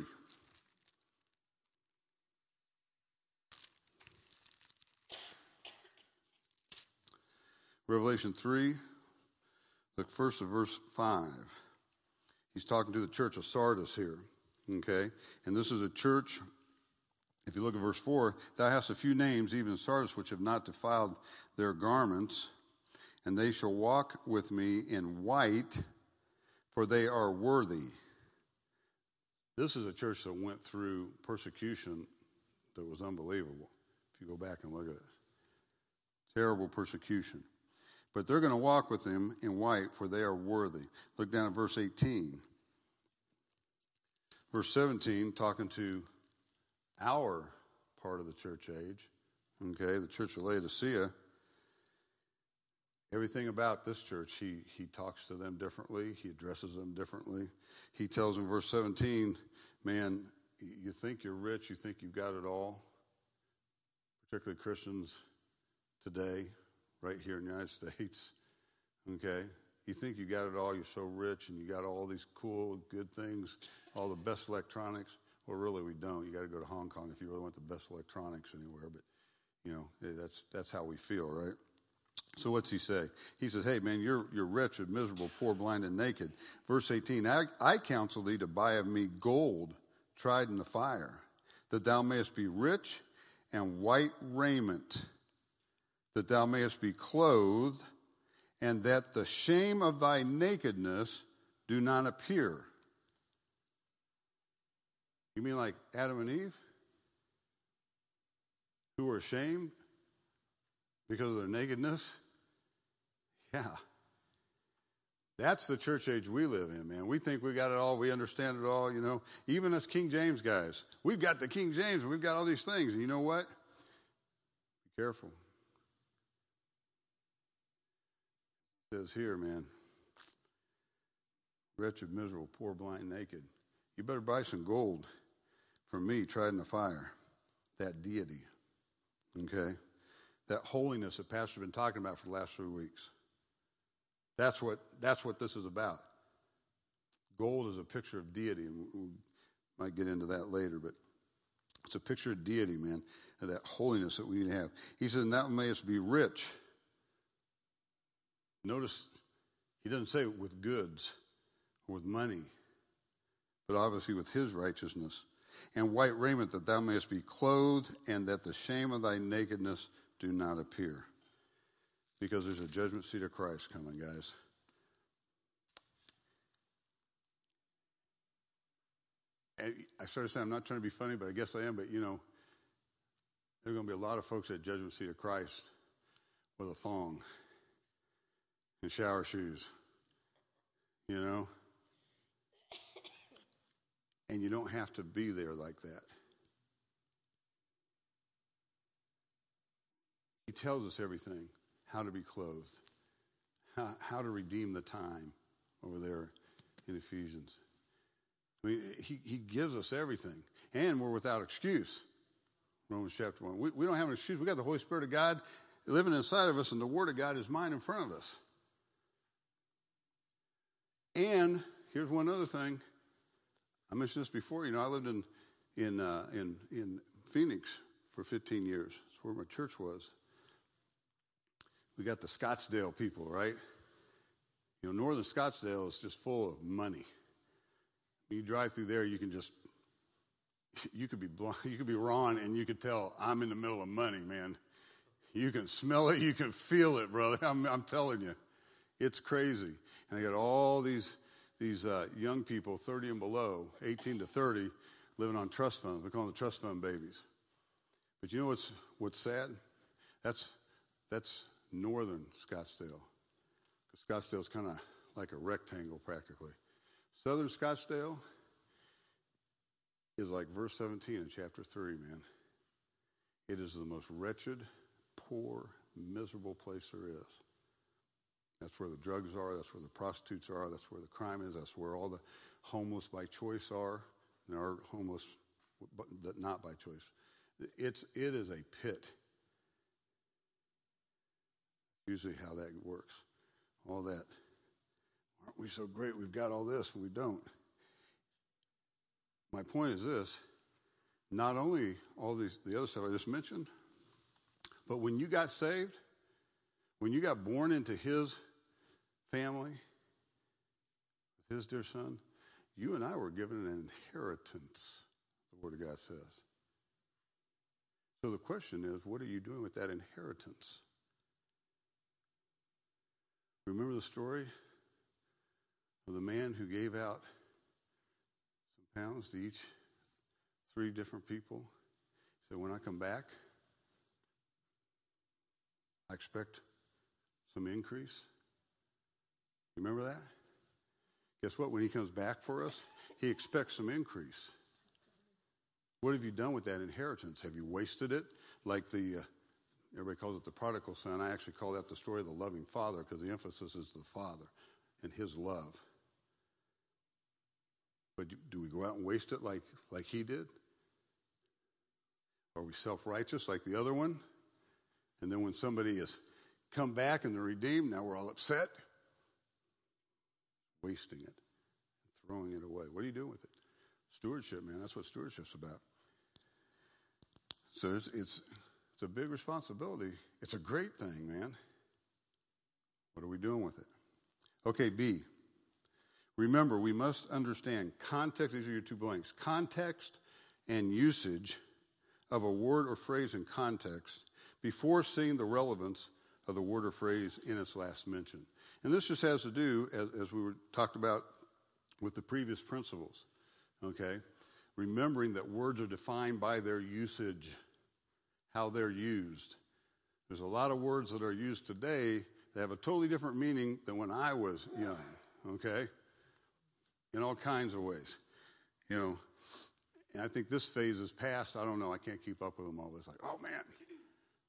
Revelation 3, look first at verse 5. He's talking to the church of Sardis here, okay? And this is a church, if you look at verse 4, thou hast a few names, even in Sardis, which have not defiled their garments, and they shall walk with me in white, for they are worthy. This is a church that went through persecution that was unbelievable, if you go back and look at it. Terrible persecution. But they're going to walk with him in white, for they are worthy. Look down at verse 18. Verse 17, talking to our part of the church age, okay, the church of Laodicea. Everything about this church, he talks to them differently. He addresses them differently. He tells them, verse 17, man, you think you're rich, you think you've got it all, particularly Christians today, right here in the United States, okay? You think you got it all, you're so rich, and you got all these cool, good things, all the best electronics. Well, really, we don't. You got to go to Hong Kong if you really want the best electronics anywhere. But, you know, that's how we feel, right? So what's he say? He says, hey, man, you're wretched, miserable, poor, blind, and naked. Verse 18, I counsel thee to buy of me gold tried in the fire, that thou mayest be rich, and white raiment, that thou mayest be clothed, and that the shame of thy nakedness do not appear. You mean like Adam and Eve? Who were ashamed because of their nakedness? Yeah. That's the church age we live in, man. We think we got it all. We understand it all, you know. Even us King James guys. We've got the King James. We've got all these things. And you know what? Careful. It says here, man, wretched, miserable, poor, blind, naked. You better buy some gold from me, tried in the fire. That deity, okay? That holiness that Pastor's been talking about for the last 3 weeks. That's what this is about. Gold is a picture of deity, and we might get into that later, but it's a picture of deity, man, of that holiness that we need to have. He says, and thou mayest be rich. Notice, he doesn't say with goods or with money, but obviously with his righteousness. And white raiment, that thou mayest be clothed, and that the shame of thy nakedness do not appear. Because there's a judgment seat of Christ coming, guys. And I started saying, I'm not trying to be funny, but I guess I am. But, you know, there are going to be a lot of folks at judgment seat of Christ with a thong and shower shoes, you know. And you don't have to be there like that. He tells us everything, how to be clothed, how to redeem the time over there in Ephesians. I mean, he gives us everything. And we're without excuse. Romans chapter 1. We don't have an excuse. We got the Holy Spirit of God living inside of us, and the Word of God is mine in front of us. And here's one other thing. I mentioned this before. You know, I lived in Phoenix for 15 years. That's where my church was. We got the Scottsdale people, right? You know, northern Scottsdale is just full of money. You drive through there, you could be blind, you could be Ron, and you could tell I'm in the middle of money, man. You can smell it, you can feel it, brother. I'm telling you, it's crazy. And they got all these young people, 30 and below, 18 to 30, living on trust funds. We call them the trust fund babies. But you know what's sad? That's northern Scottsdale. Because Scottsdale's kind of like a rectangle practically. Southern Scottsdale is like verse 17 in chapter 3, man. It is the most wretched, poor, miserable place there is. That's where the drugs are. That's where the prostitutes are. That's where the crime is. That's where all the homeless by choice are. There are homeless but not by choice. It is a pit. Usually how that works. All that. Aren't we so great? We've got all this, and we don't. My point is this. Not only all the other stuff I just mentioned, but when you got saved, when you got born into his family, his dear son, you and I were given an inheritance, the Word of God says. So the question is, what are you doing with that inheritance? Remember the story of the man who gave out some pounds to each 3 different people? He said, when I come back, I expect some increase. You remember that? Guess what? When he comes back for us, he expects some increase. What have you done with that inheritance? Have you wasted it? Like everybody calls it the prodigal son. I actually call that the story of the loving father because the emphasis is the father and his love. But do we go out and waste it like he did? Are we self-righteous like the other one? And then when somebody has come back and they're redeemed, now we're all upset? Wasting it and throwing it away. What are you doing with it? Stewardship, man. That's what stewardship's about. So it's a big responsibility. It's a great thing, man. What are we doing with it? Okay, B. Remember, we must understand context. These are your 2 blanks. Context and usage of a word or phrase in context before seeing the relevance of the word or phrase in its last mention. And this just has to do, as we talked about with the previous principles, okay? Remembering that words are defined by their usage, how they're used. There's a lot of words that are used today that have a totally different meaning than when I was young, okay? In all kinds of ways, you know. And I think this phase is past. I don't know. I can't keep up with them all. It's like, oh, man,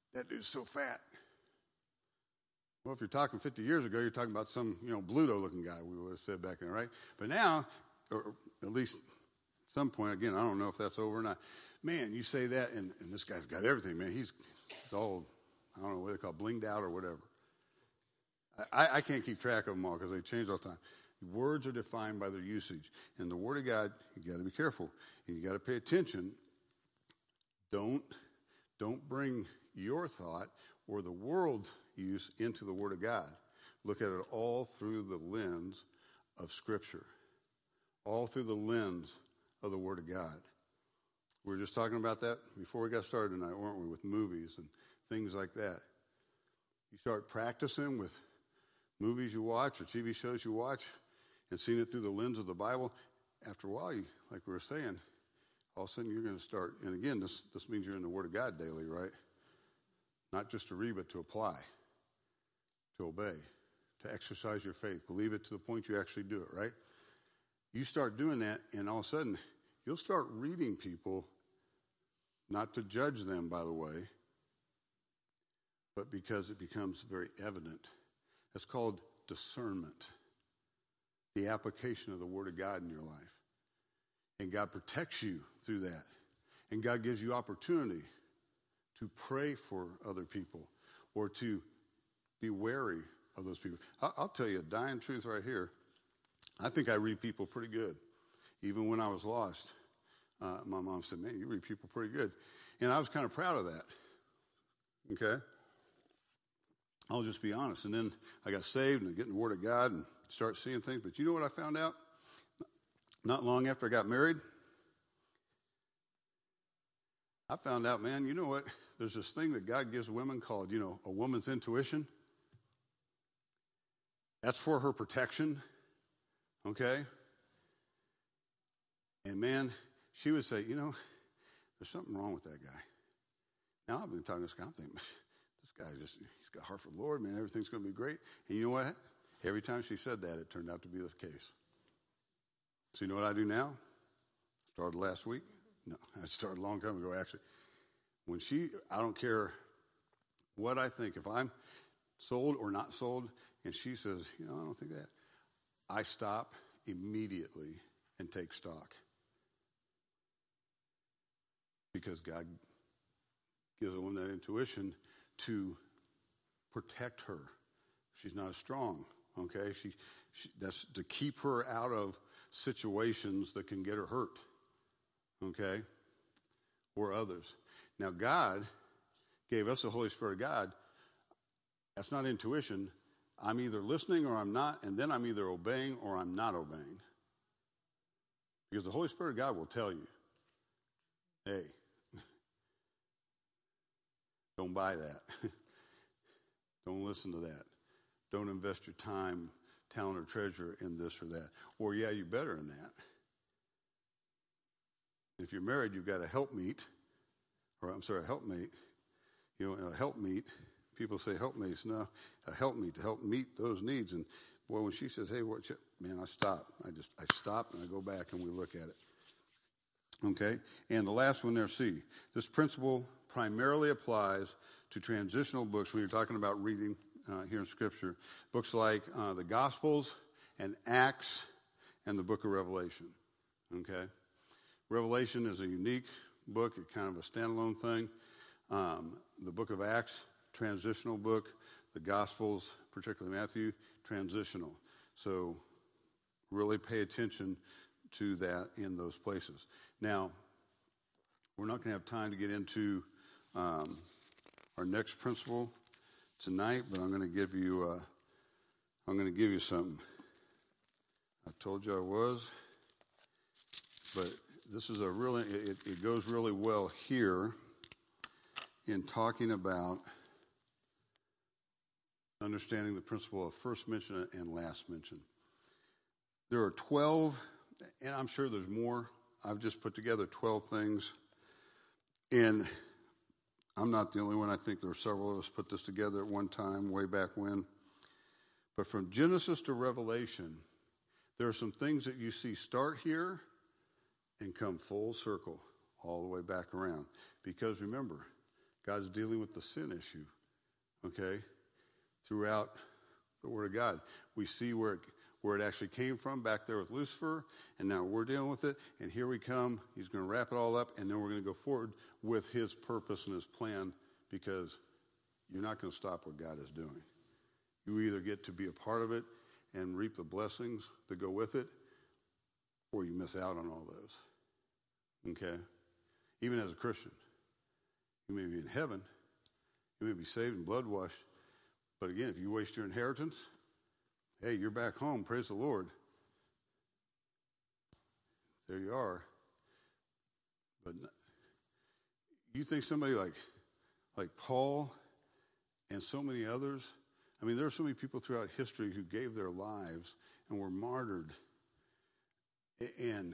that dude's so fat. Well, if you're talking 50 years ago, you're talking about some, Bluto-looking guy, we would have said back then, right? But now, or at least at some point, again, I don't know if that's over or not. Man, you say that, and this guy's got everything, man. He's all, I don't know what they call it, blinged out or whatever. I can't keep track of them all because they change all the time. Words are defined by their usage. And the Word of God, you got to be careful. And you got to pay attention. Don't bring your thought or the world's use into the Word of God. Look at it all through the lens of Scripture. All through the lens of the Word of God. We were just talking about that before we got started tonight, weren't we, with movies and things like that. You start practicing with movies you watch or TV shows you watch and seeing it through the lens of the Bible. After a while, like we were saying, all of a sudden you're going to start, and again, this means you're in the Word of God daily, right? Not just to read, but to apply, to obey, to exercise your faith. Believe it to the point you actually do it, right? You start doing that, and all of a sudden, you'll start reading people, not to judge them, by the way, but because it becomes very evident. That's called discernment, the application of the Word of God in your life. And God protects you through that. And God gives you opportunity to pray for other people or to be wary of those people. I'll tell you a dying truth right here. I think I read people pretty good. Even when I was lost, my mom said, man, you read people pretty good. And I was kind of proud of that. Okay? I'll just be honest. And then I got saved and get in the Word of God and start seeing things. But you know what I found out? Not long after I got married, I found out, man, you know what? There's this thing that God gives women called, a woman's intuition. That's for her protection. Okay? And man, she would say, there's something wrong with that guy. Now I've been talking to this guy, I'm thinking, this guy he's got heart for the Lord, man, everything's going to be great. And you know what? Every time she said that, it turned out to be the case. So you know what I do now? Started last week? No, I started a long time ago, actually. I don't care what I think. If I'm sold or not sold, and she says, I don't think that, I stop immediately and take stock. Because God gives a woman that intuition to protect her. She's not as strong, okay? That's to keep her out of situations that can get her hurt, okay? Or others. Now, God gave us the Holy Spirit of God. That's not intuition. I'm either listening or I'm not, and then I'm either obeying or I'm not obeying. Because the Holy Spirit of God will tell you, hey, don't buy that. Don't listen to that. Don't invest your time, talent, or treasure in this or that. Or, yeah, you better in that. If you're married, you've got a helpmate. A helpmate. A helpmeet. People say helpmates. No, a helpmeet to help meet those needs. And, boy, when she says, hey, man, I stop. I stop and I go back and we look at it. Okay? And the last one there, C. This principle primarily applies to transitional books when you're talking about reading here in Scripture. Books like the Gospels and Acts and the book of Revelation. Okay? Revelation is a unique book. It's kind of a standalone thing. The book of Acts, transitional book. The Gospels, particularly Matthew, transitional. So really pay attention to that in those places. Now, we're not going to have time to get into our next principle tonight, but I'm going to give you something. I told you I was, but this is it goes really well here in talking about understanding the principle of first mention and last mention. There are 12, and I'm sure there's more. I've just put together 12 things, and I'm not the only one. I think there are several of us put this together at one time, way back when. But from Genesis to Revelation, there are some things that you see start here and come full circle all the way back around. Because remember, God's dealing with the sin issue, okay, throughout the Word of God. We see where it actually came from back there with Lucifer, and now we're dealing with it, and here we come. He's going to wrap it all up, and then we're going to go forward with his purpose and his plan, because you're not going to stop what God is doing. You either get to be a part of it and reap the blessings that go with it, or you miss out on all those, okay? Even as a Christian. You may be in heaven. You may be saved and blood washed. But again, if you waste your inheritance, hey, you're back home. Praise the Lord. There you are. But you think somebody like Paul and so many others, I mean, there are so many people throughout history who gave their lives and were martyred. And,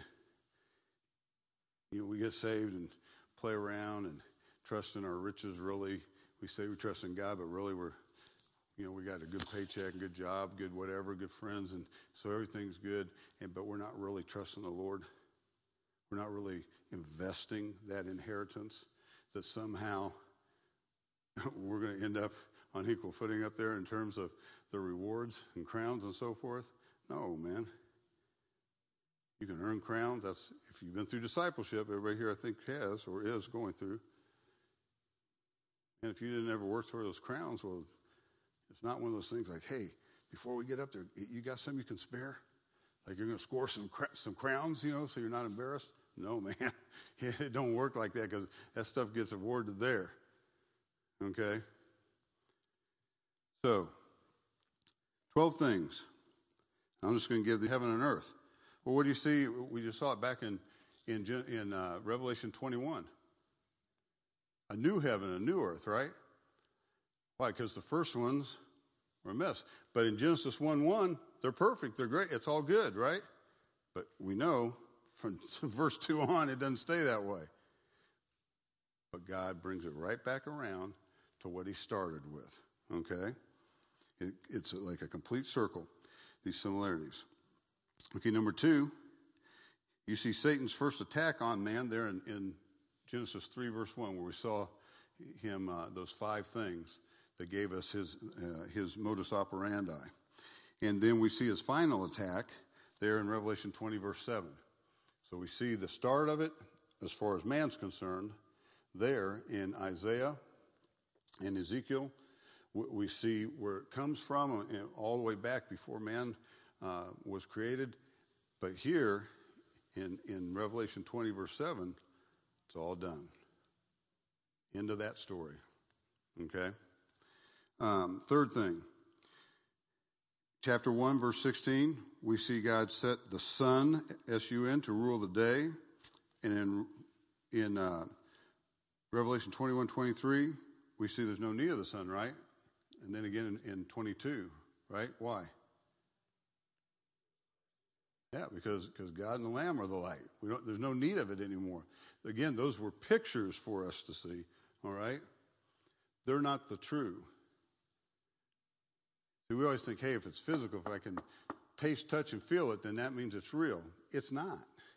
we get saved and play around and trust in our riches, really. We say we trust in God, but really we got a good paycheck, good job, good whatever, good friends, and so everything's good, but we're not really trusting the Lord. We're not really investing that inheritance, that somehow we're going to end up on equal footing up there in terms of the rewards and crowns and so forth. No, man. You can earn crowns. That's if you've been through discipleship. Everybody here, I think, has or is going through. And if you didn't ever work for those crowns, well, it's not one of those things like, hey, before we get up there, you got something you can spare? Like you're going to score some crowns, so you're not embarrassed? No, man. It don't work like that, because that stuff gets awarded there. Okay? So, 12 things. I'm just going to give the heaven and earth. Well, what do you see? We just saw it back in Revelation 21. A new heaven, a new earth, right? Why? Because the first ones were a mess. But in Genesis 1:1, they're perfect. They're great. It's all good, right? But we know from verse 2 on, it doesn't stay that way. But God brings it right back around to what he started with, okay? It's like a complete circle, these similarities. Okay, number 2, you see Satan's first attack on man there in Genesis 3, verse 1, where we saw him, those 5 things that gave us his modus operandi. And then we see his final attack there in Revelation 20, verse 7. So we see the start of it, as far as man's concerned, there in Isaiah and Ezekiel. We see where it comes from, all the way back before man was created. But here in Revelation 20, verse 7, it's all done. End of that story. Okay? Third thing. Chapter 1, verse 16, we see God set the sun, S-U-N, to rule the day. And in Revelation 21:23, we see there's no need of the sun, right? And then again in 22, right? Why? Yeah, because God and the Lamb are the light. There's no need of it anymore. Again, those were pictures for us to see, all right? They're not the true. See, we always think, hey, if it's physical, if I can taste, touch, and feel it, then that means it's real. It's not.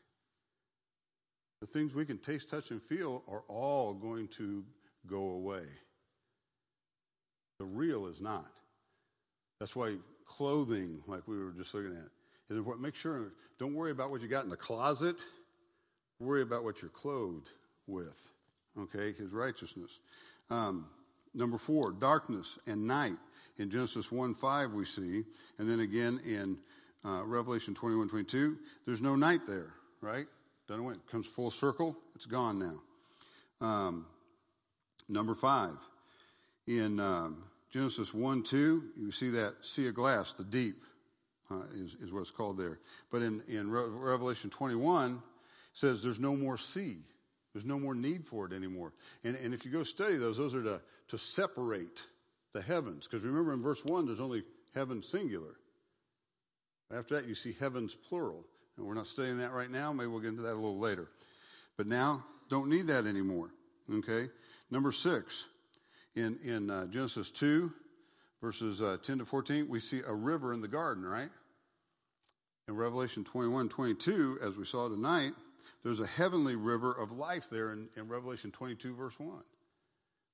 The things we can taste, touch, and feel are all going to go away. The real is not. That's why clothing, like we were just looking at, is important. Make sure, don't worry about what you got in the closet. Worry about what you're clothed with. Okay, his righteousness. Number 4, darkness and night. In Genesis 1:5 we see, and then again in Revelation 21:22, there's no night there, right? Doesn't it? It comes full circle. It's gone now. Number 5, in Genesis 1:2, you see that sea of glass, the deep, is what it's called there. But in Revelation 21, it says there's no more sea. There's no more need for it anymore. And if you go study those are to separate the heavens. Because remember in verse 1, there's only heaven singular. After that, you see heavens plural. And we're not studying that right now. Maybe we'll get into that a little later. But now, don't need that anymore. Okay? Number 6, in Genesis 2, verses 10 to 14, we see a river in the garden, right? In Revelation 21:22, as we saw tonight, there's a heavenly river of life there in Revelation 22, verse 1.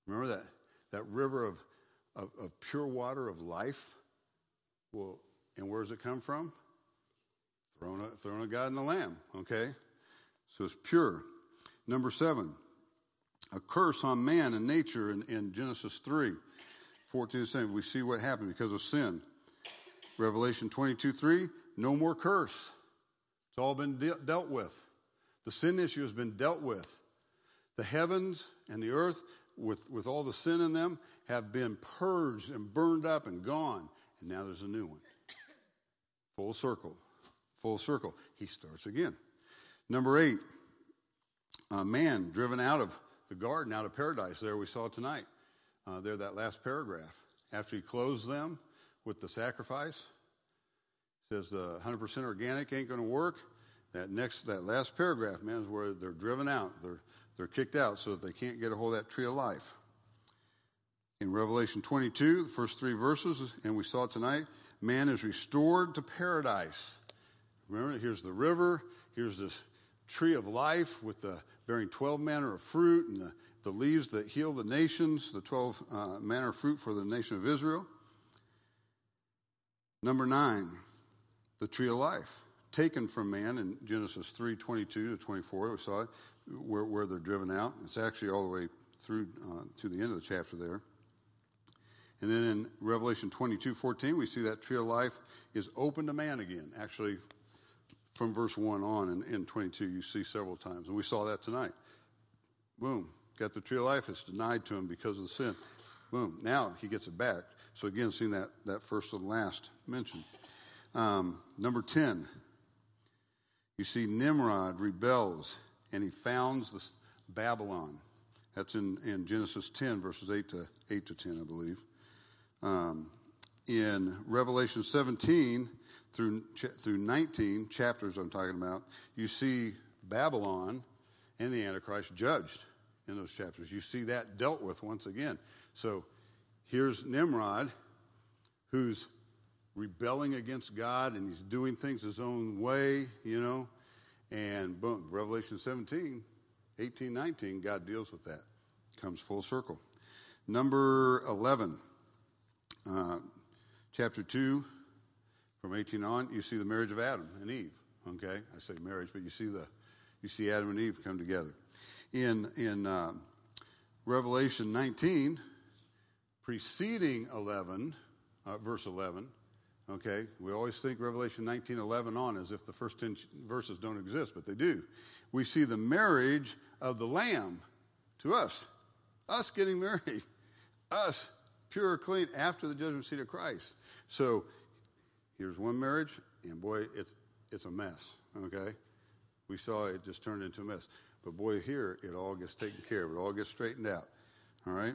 Remember that river of pure water of life? Well, and where does it come from? Throne of God and the Lamb, okay? So it's pure. Number 7, a curse on man and nature in Genesis 3, 14-17. We see what happened because of sin. Revelation 22:3, no more curse. It's all been dealt with. The sin issue has been dealt with. The heavens and the earth, with all the sin in them, have been purged and burned up and gone. And now there's a new one. Full circle. Full circle. He starts again. Number 8, a man driven out of the garden, out of paradise. There we saw tonight. There, that last paragraph. After he clothes them with the sacrifice, says the 100% organic ain't going to work. That last paragraph, man, is where they're driven out. They're kicked out so that they can't get a hold of that tree of life. In Revelation 22, the first 3 verses, and we saw tonight, man is restored to paradise. Remember, here's the river, here's this tree of life with the bearing 12 manner of fruit and the leaves that heal the nations, the 12 manner of fruit for the nation of Israel. Number 9, the tree of life, taken from man in Genesis 3:22-24. We saw it, where they're driven out. It's actually all the way through to the end of the chapter there. And then in Revelation 22:14, we see that tree of life is open to man again. Actually, from verse 1 on in 22, you see several times. And we saw that tonight. Boom. Got the tree of life. It's denied to him because of the sin. Boom. Now he gets it back. So again, seeing that first and last mention. Number 10, you see Nimrod rebels and he founds Babylon. That's in Genesis 10, verses 8 to 10, I believe. In Revelation 17 through 19 chapters I'm talking about, you see Babylon and the Antichrist judged in those chapters. You see that dealt with once again. So here's Nimrod, who's rebelling against God, and he's doing things his own way, and boom, Revelation 17, 18, 19, God deals with that. Comes full circle. Number 11, chapter 2, from 18 on, you see the marriage of Adam and Eve. Okay, I say marriage, but you see Adam and Eve come together. In Revelation 19, preceding 11, verse 11. Okay, we always think Revelation 19:11 on as if the first 10 verses don't exist, but they do. We see the marriage of the Lamb to us getting married, us pure, clean after the judgment seat of Christ. So here's one marriage, and boy, it's a mess. Okay, we saw it just turned into a mess, but boy, here it all gets taken care of. It all gets straightened out. All right.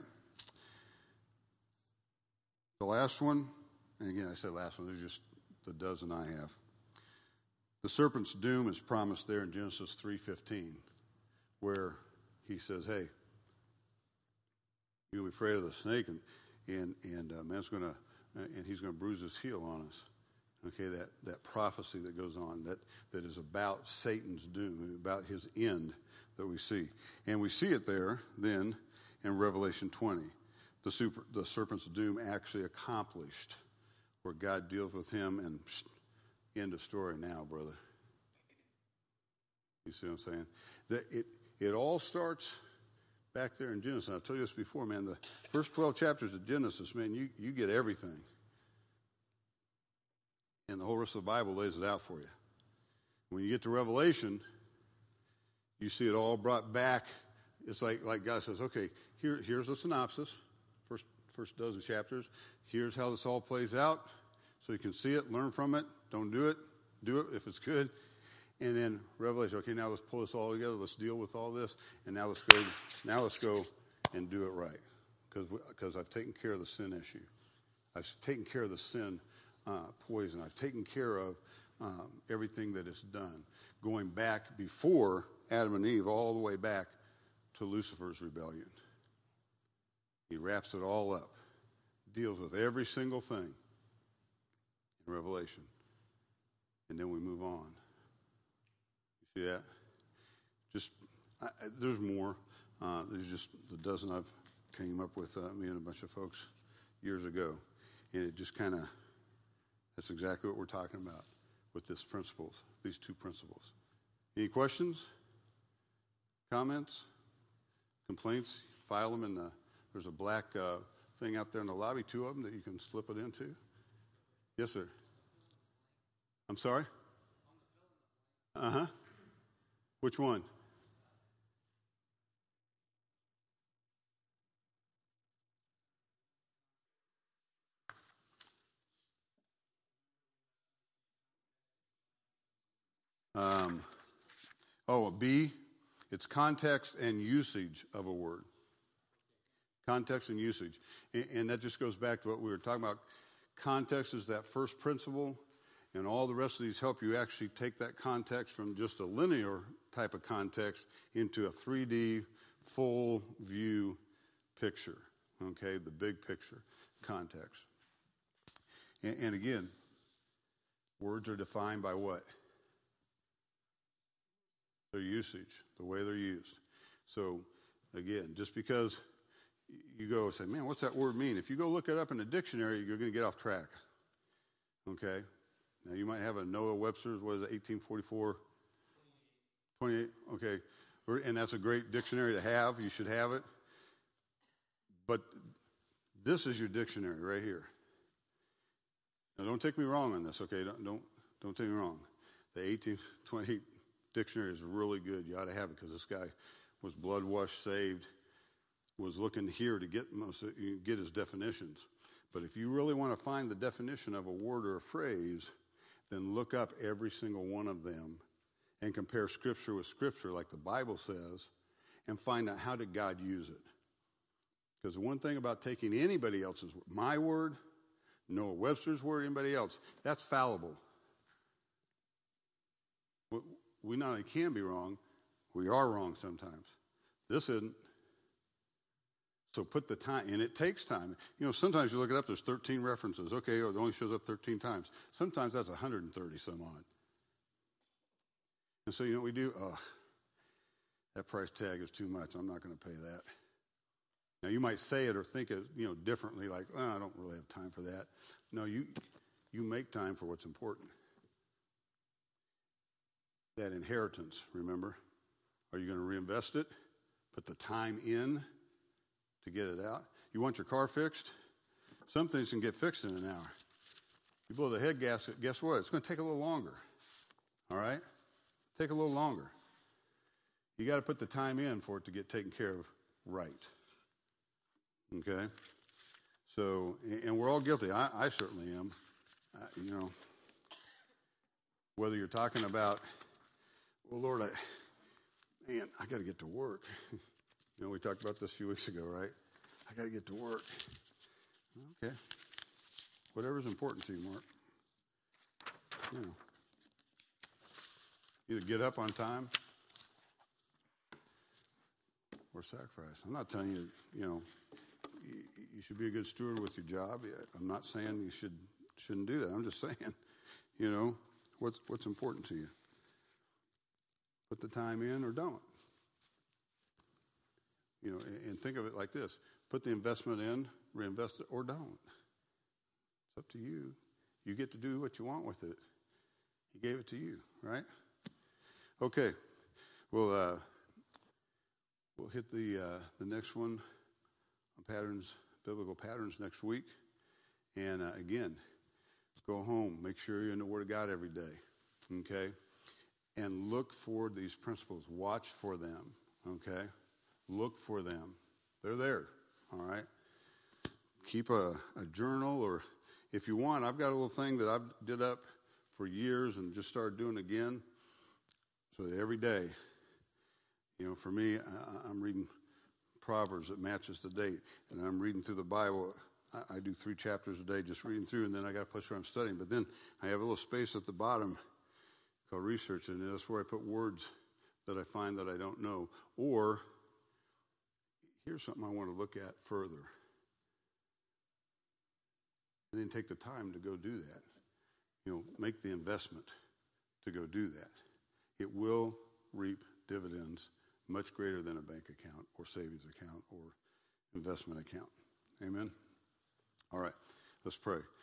The last one. And again, I said last one, there's just the dozen I have. The serpent's doom is promised there in Genesis 3:15, where he says, hey, you're going to be afraid of the snake, and man's going to, and he's going to bruise his heel on us. Okay, that prophecy that goes on, that is about Satan's doom, about his end that we see. And we see it there then in Revelation 20. The serpent's doom actually accomplished, where God deals with him, and end of story now, brother. You see what I'm saying? It all starts back there in Genesis. And I told you this before, man. The first 12 chapters of Genesis, man, you get everything. And the whole rest of the Bible lays it out for you. When you get to Revelation, you see it all brought back. It's like God says, okay, here's the synopsis, first dozen chapters. Here's how this all plays out, so you can see it, learn from it. Don't do it. Do it if it's good. And then Revelation. Okay, now let's pull this all together. Let's deal with all this, and now let's go and do it right, because I've taken care of the sin issue. I've taken care of the sin poison. I've taken care of everything that is done, going back before Adam and Eve, all the way back to Lucifer's rebellion. He wraps it all up, deals with every single thing in Revelation, and then we move on. You see that? There's more. There's just the dozen I've came up with me and a bunch of folks years ago. And it just kind of, that's exactly what we're talking about with these two principles. Any questions? Comments? Complaints? File them in there's a black thing out there in the lobby, 2 of them that you can slip it into. Yes, sir. I'm sorry? Uh-huh. Which one? B, it's context and usage of a word. Context and usage. And that just goes back to what we were talking about. Context is that first principle, and all the rest of these help you actually take that context from just a linear type of context into a 3D full view picture, okay, the big picture context. And again, words are defined by what? Their usage, the way they're used. So, again, just because you go and say, man, what's that word mean? If you go look it up in the dictionary, you're going to get off track. Okay? Now, you might have a Noah Webster's, what is it, 1844? 28, okay. And that's a great dictionary to have. You should have it. But this is your dictionary right here. Now, don't take me wrong on this, okay? Don't take me wrong. The 1828 dictionary is really good. You ought to have it because this guy was blood washed, saved, was looking here to get his definitions. But if you really want to find the definition of a word or a phrase, then look up every single one of them and compare Scripture with Scripture like the Bible says and find out how did God use it. Because the one thing about taking anybody else's word, my word, Noah Webster's word, anybody else, that's fallible. We not only can be wrong, we are wrong sometimes. This isn't. So put the time, and it takes time. You know, sometimes you look it up, there's 13 references. Okay, it only shows up 13 times. Sometimes that's 130 some odd. And so, you know what we do? Oh, that price tag is too much. I'm not going to pay that. Now, you might say it or think it, differently, like, oh, I don't really have time for that. No, you make time for what's important. That inheritance, remember? Are you going to reinvest it? Put the time in to get it out? You want your car fixed? Some things can get fixed in an hour. You blow the head gasket, guess what? It's going to take a little longer. All right? Take a little longer. You got to put the time in for it to get taken care of right. Okay? So, and we're all guilty. I certainly am. Whether you're talking about, well, Lord, I got to get to work. We talked about this a few weeks ago, right? I got to get to work. Okay. Whatever's important to you, Mark. Either get up on time or sacrifice. I'm not telling you, you should be a good steward with your job. I'm not saying you shouldn't do that. I'm just saying, what's important to you. Put the time in or don't. And think of it like this. Put the investment in, reinvest it, or don't. It's up to you. You get to do what you want with it. He gave it to you, right? Okay. We'll hit the next one on patterns, biblical patterns next week. And again, go home. Make sure you're in the Word of God every day. Okay? And look for these principles. Watch for them. Okay? Look for them. They're there. All right? Keep a journal, or if you want, I've got a little thing that I've did up for years and just started doing again. So that every day, for me, I'm reading Proverbs that matches the date. And I'm reading through the Bible. I do 3 chapters a day just reading through, and then I got a place where I'm studying. But then I have a little space at the bottom called research, and that's where I put words that I find that I don't know. Or, here's something I want to look at further. And then take the time to go do that. Make the investment to go do that. It will reap dividends much greater than a bank account or savings account or investment account. Amen? All right, let's pray.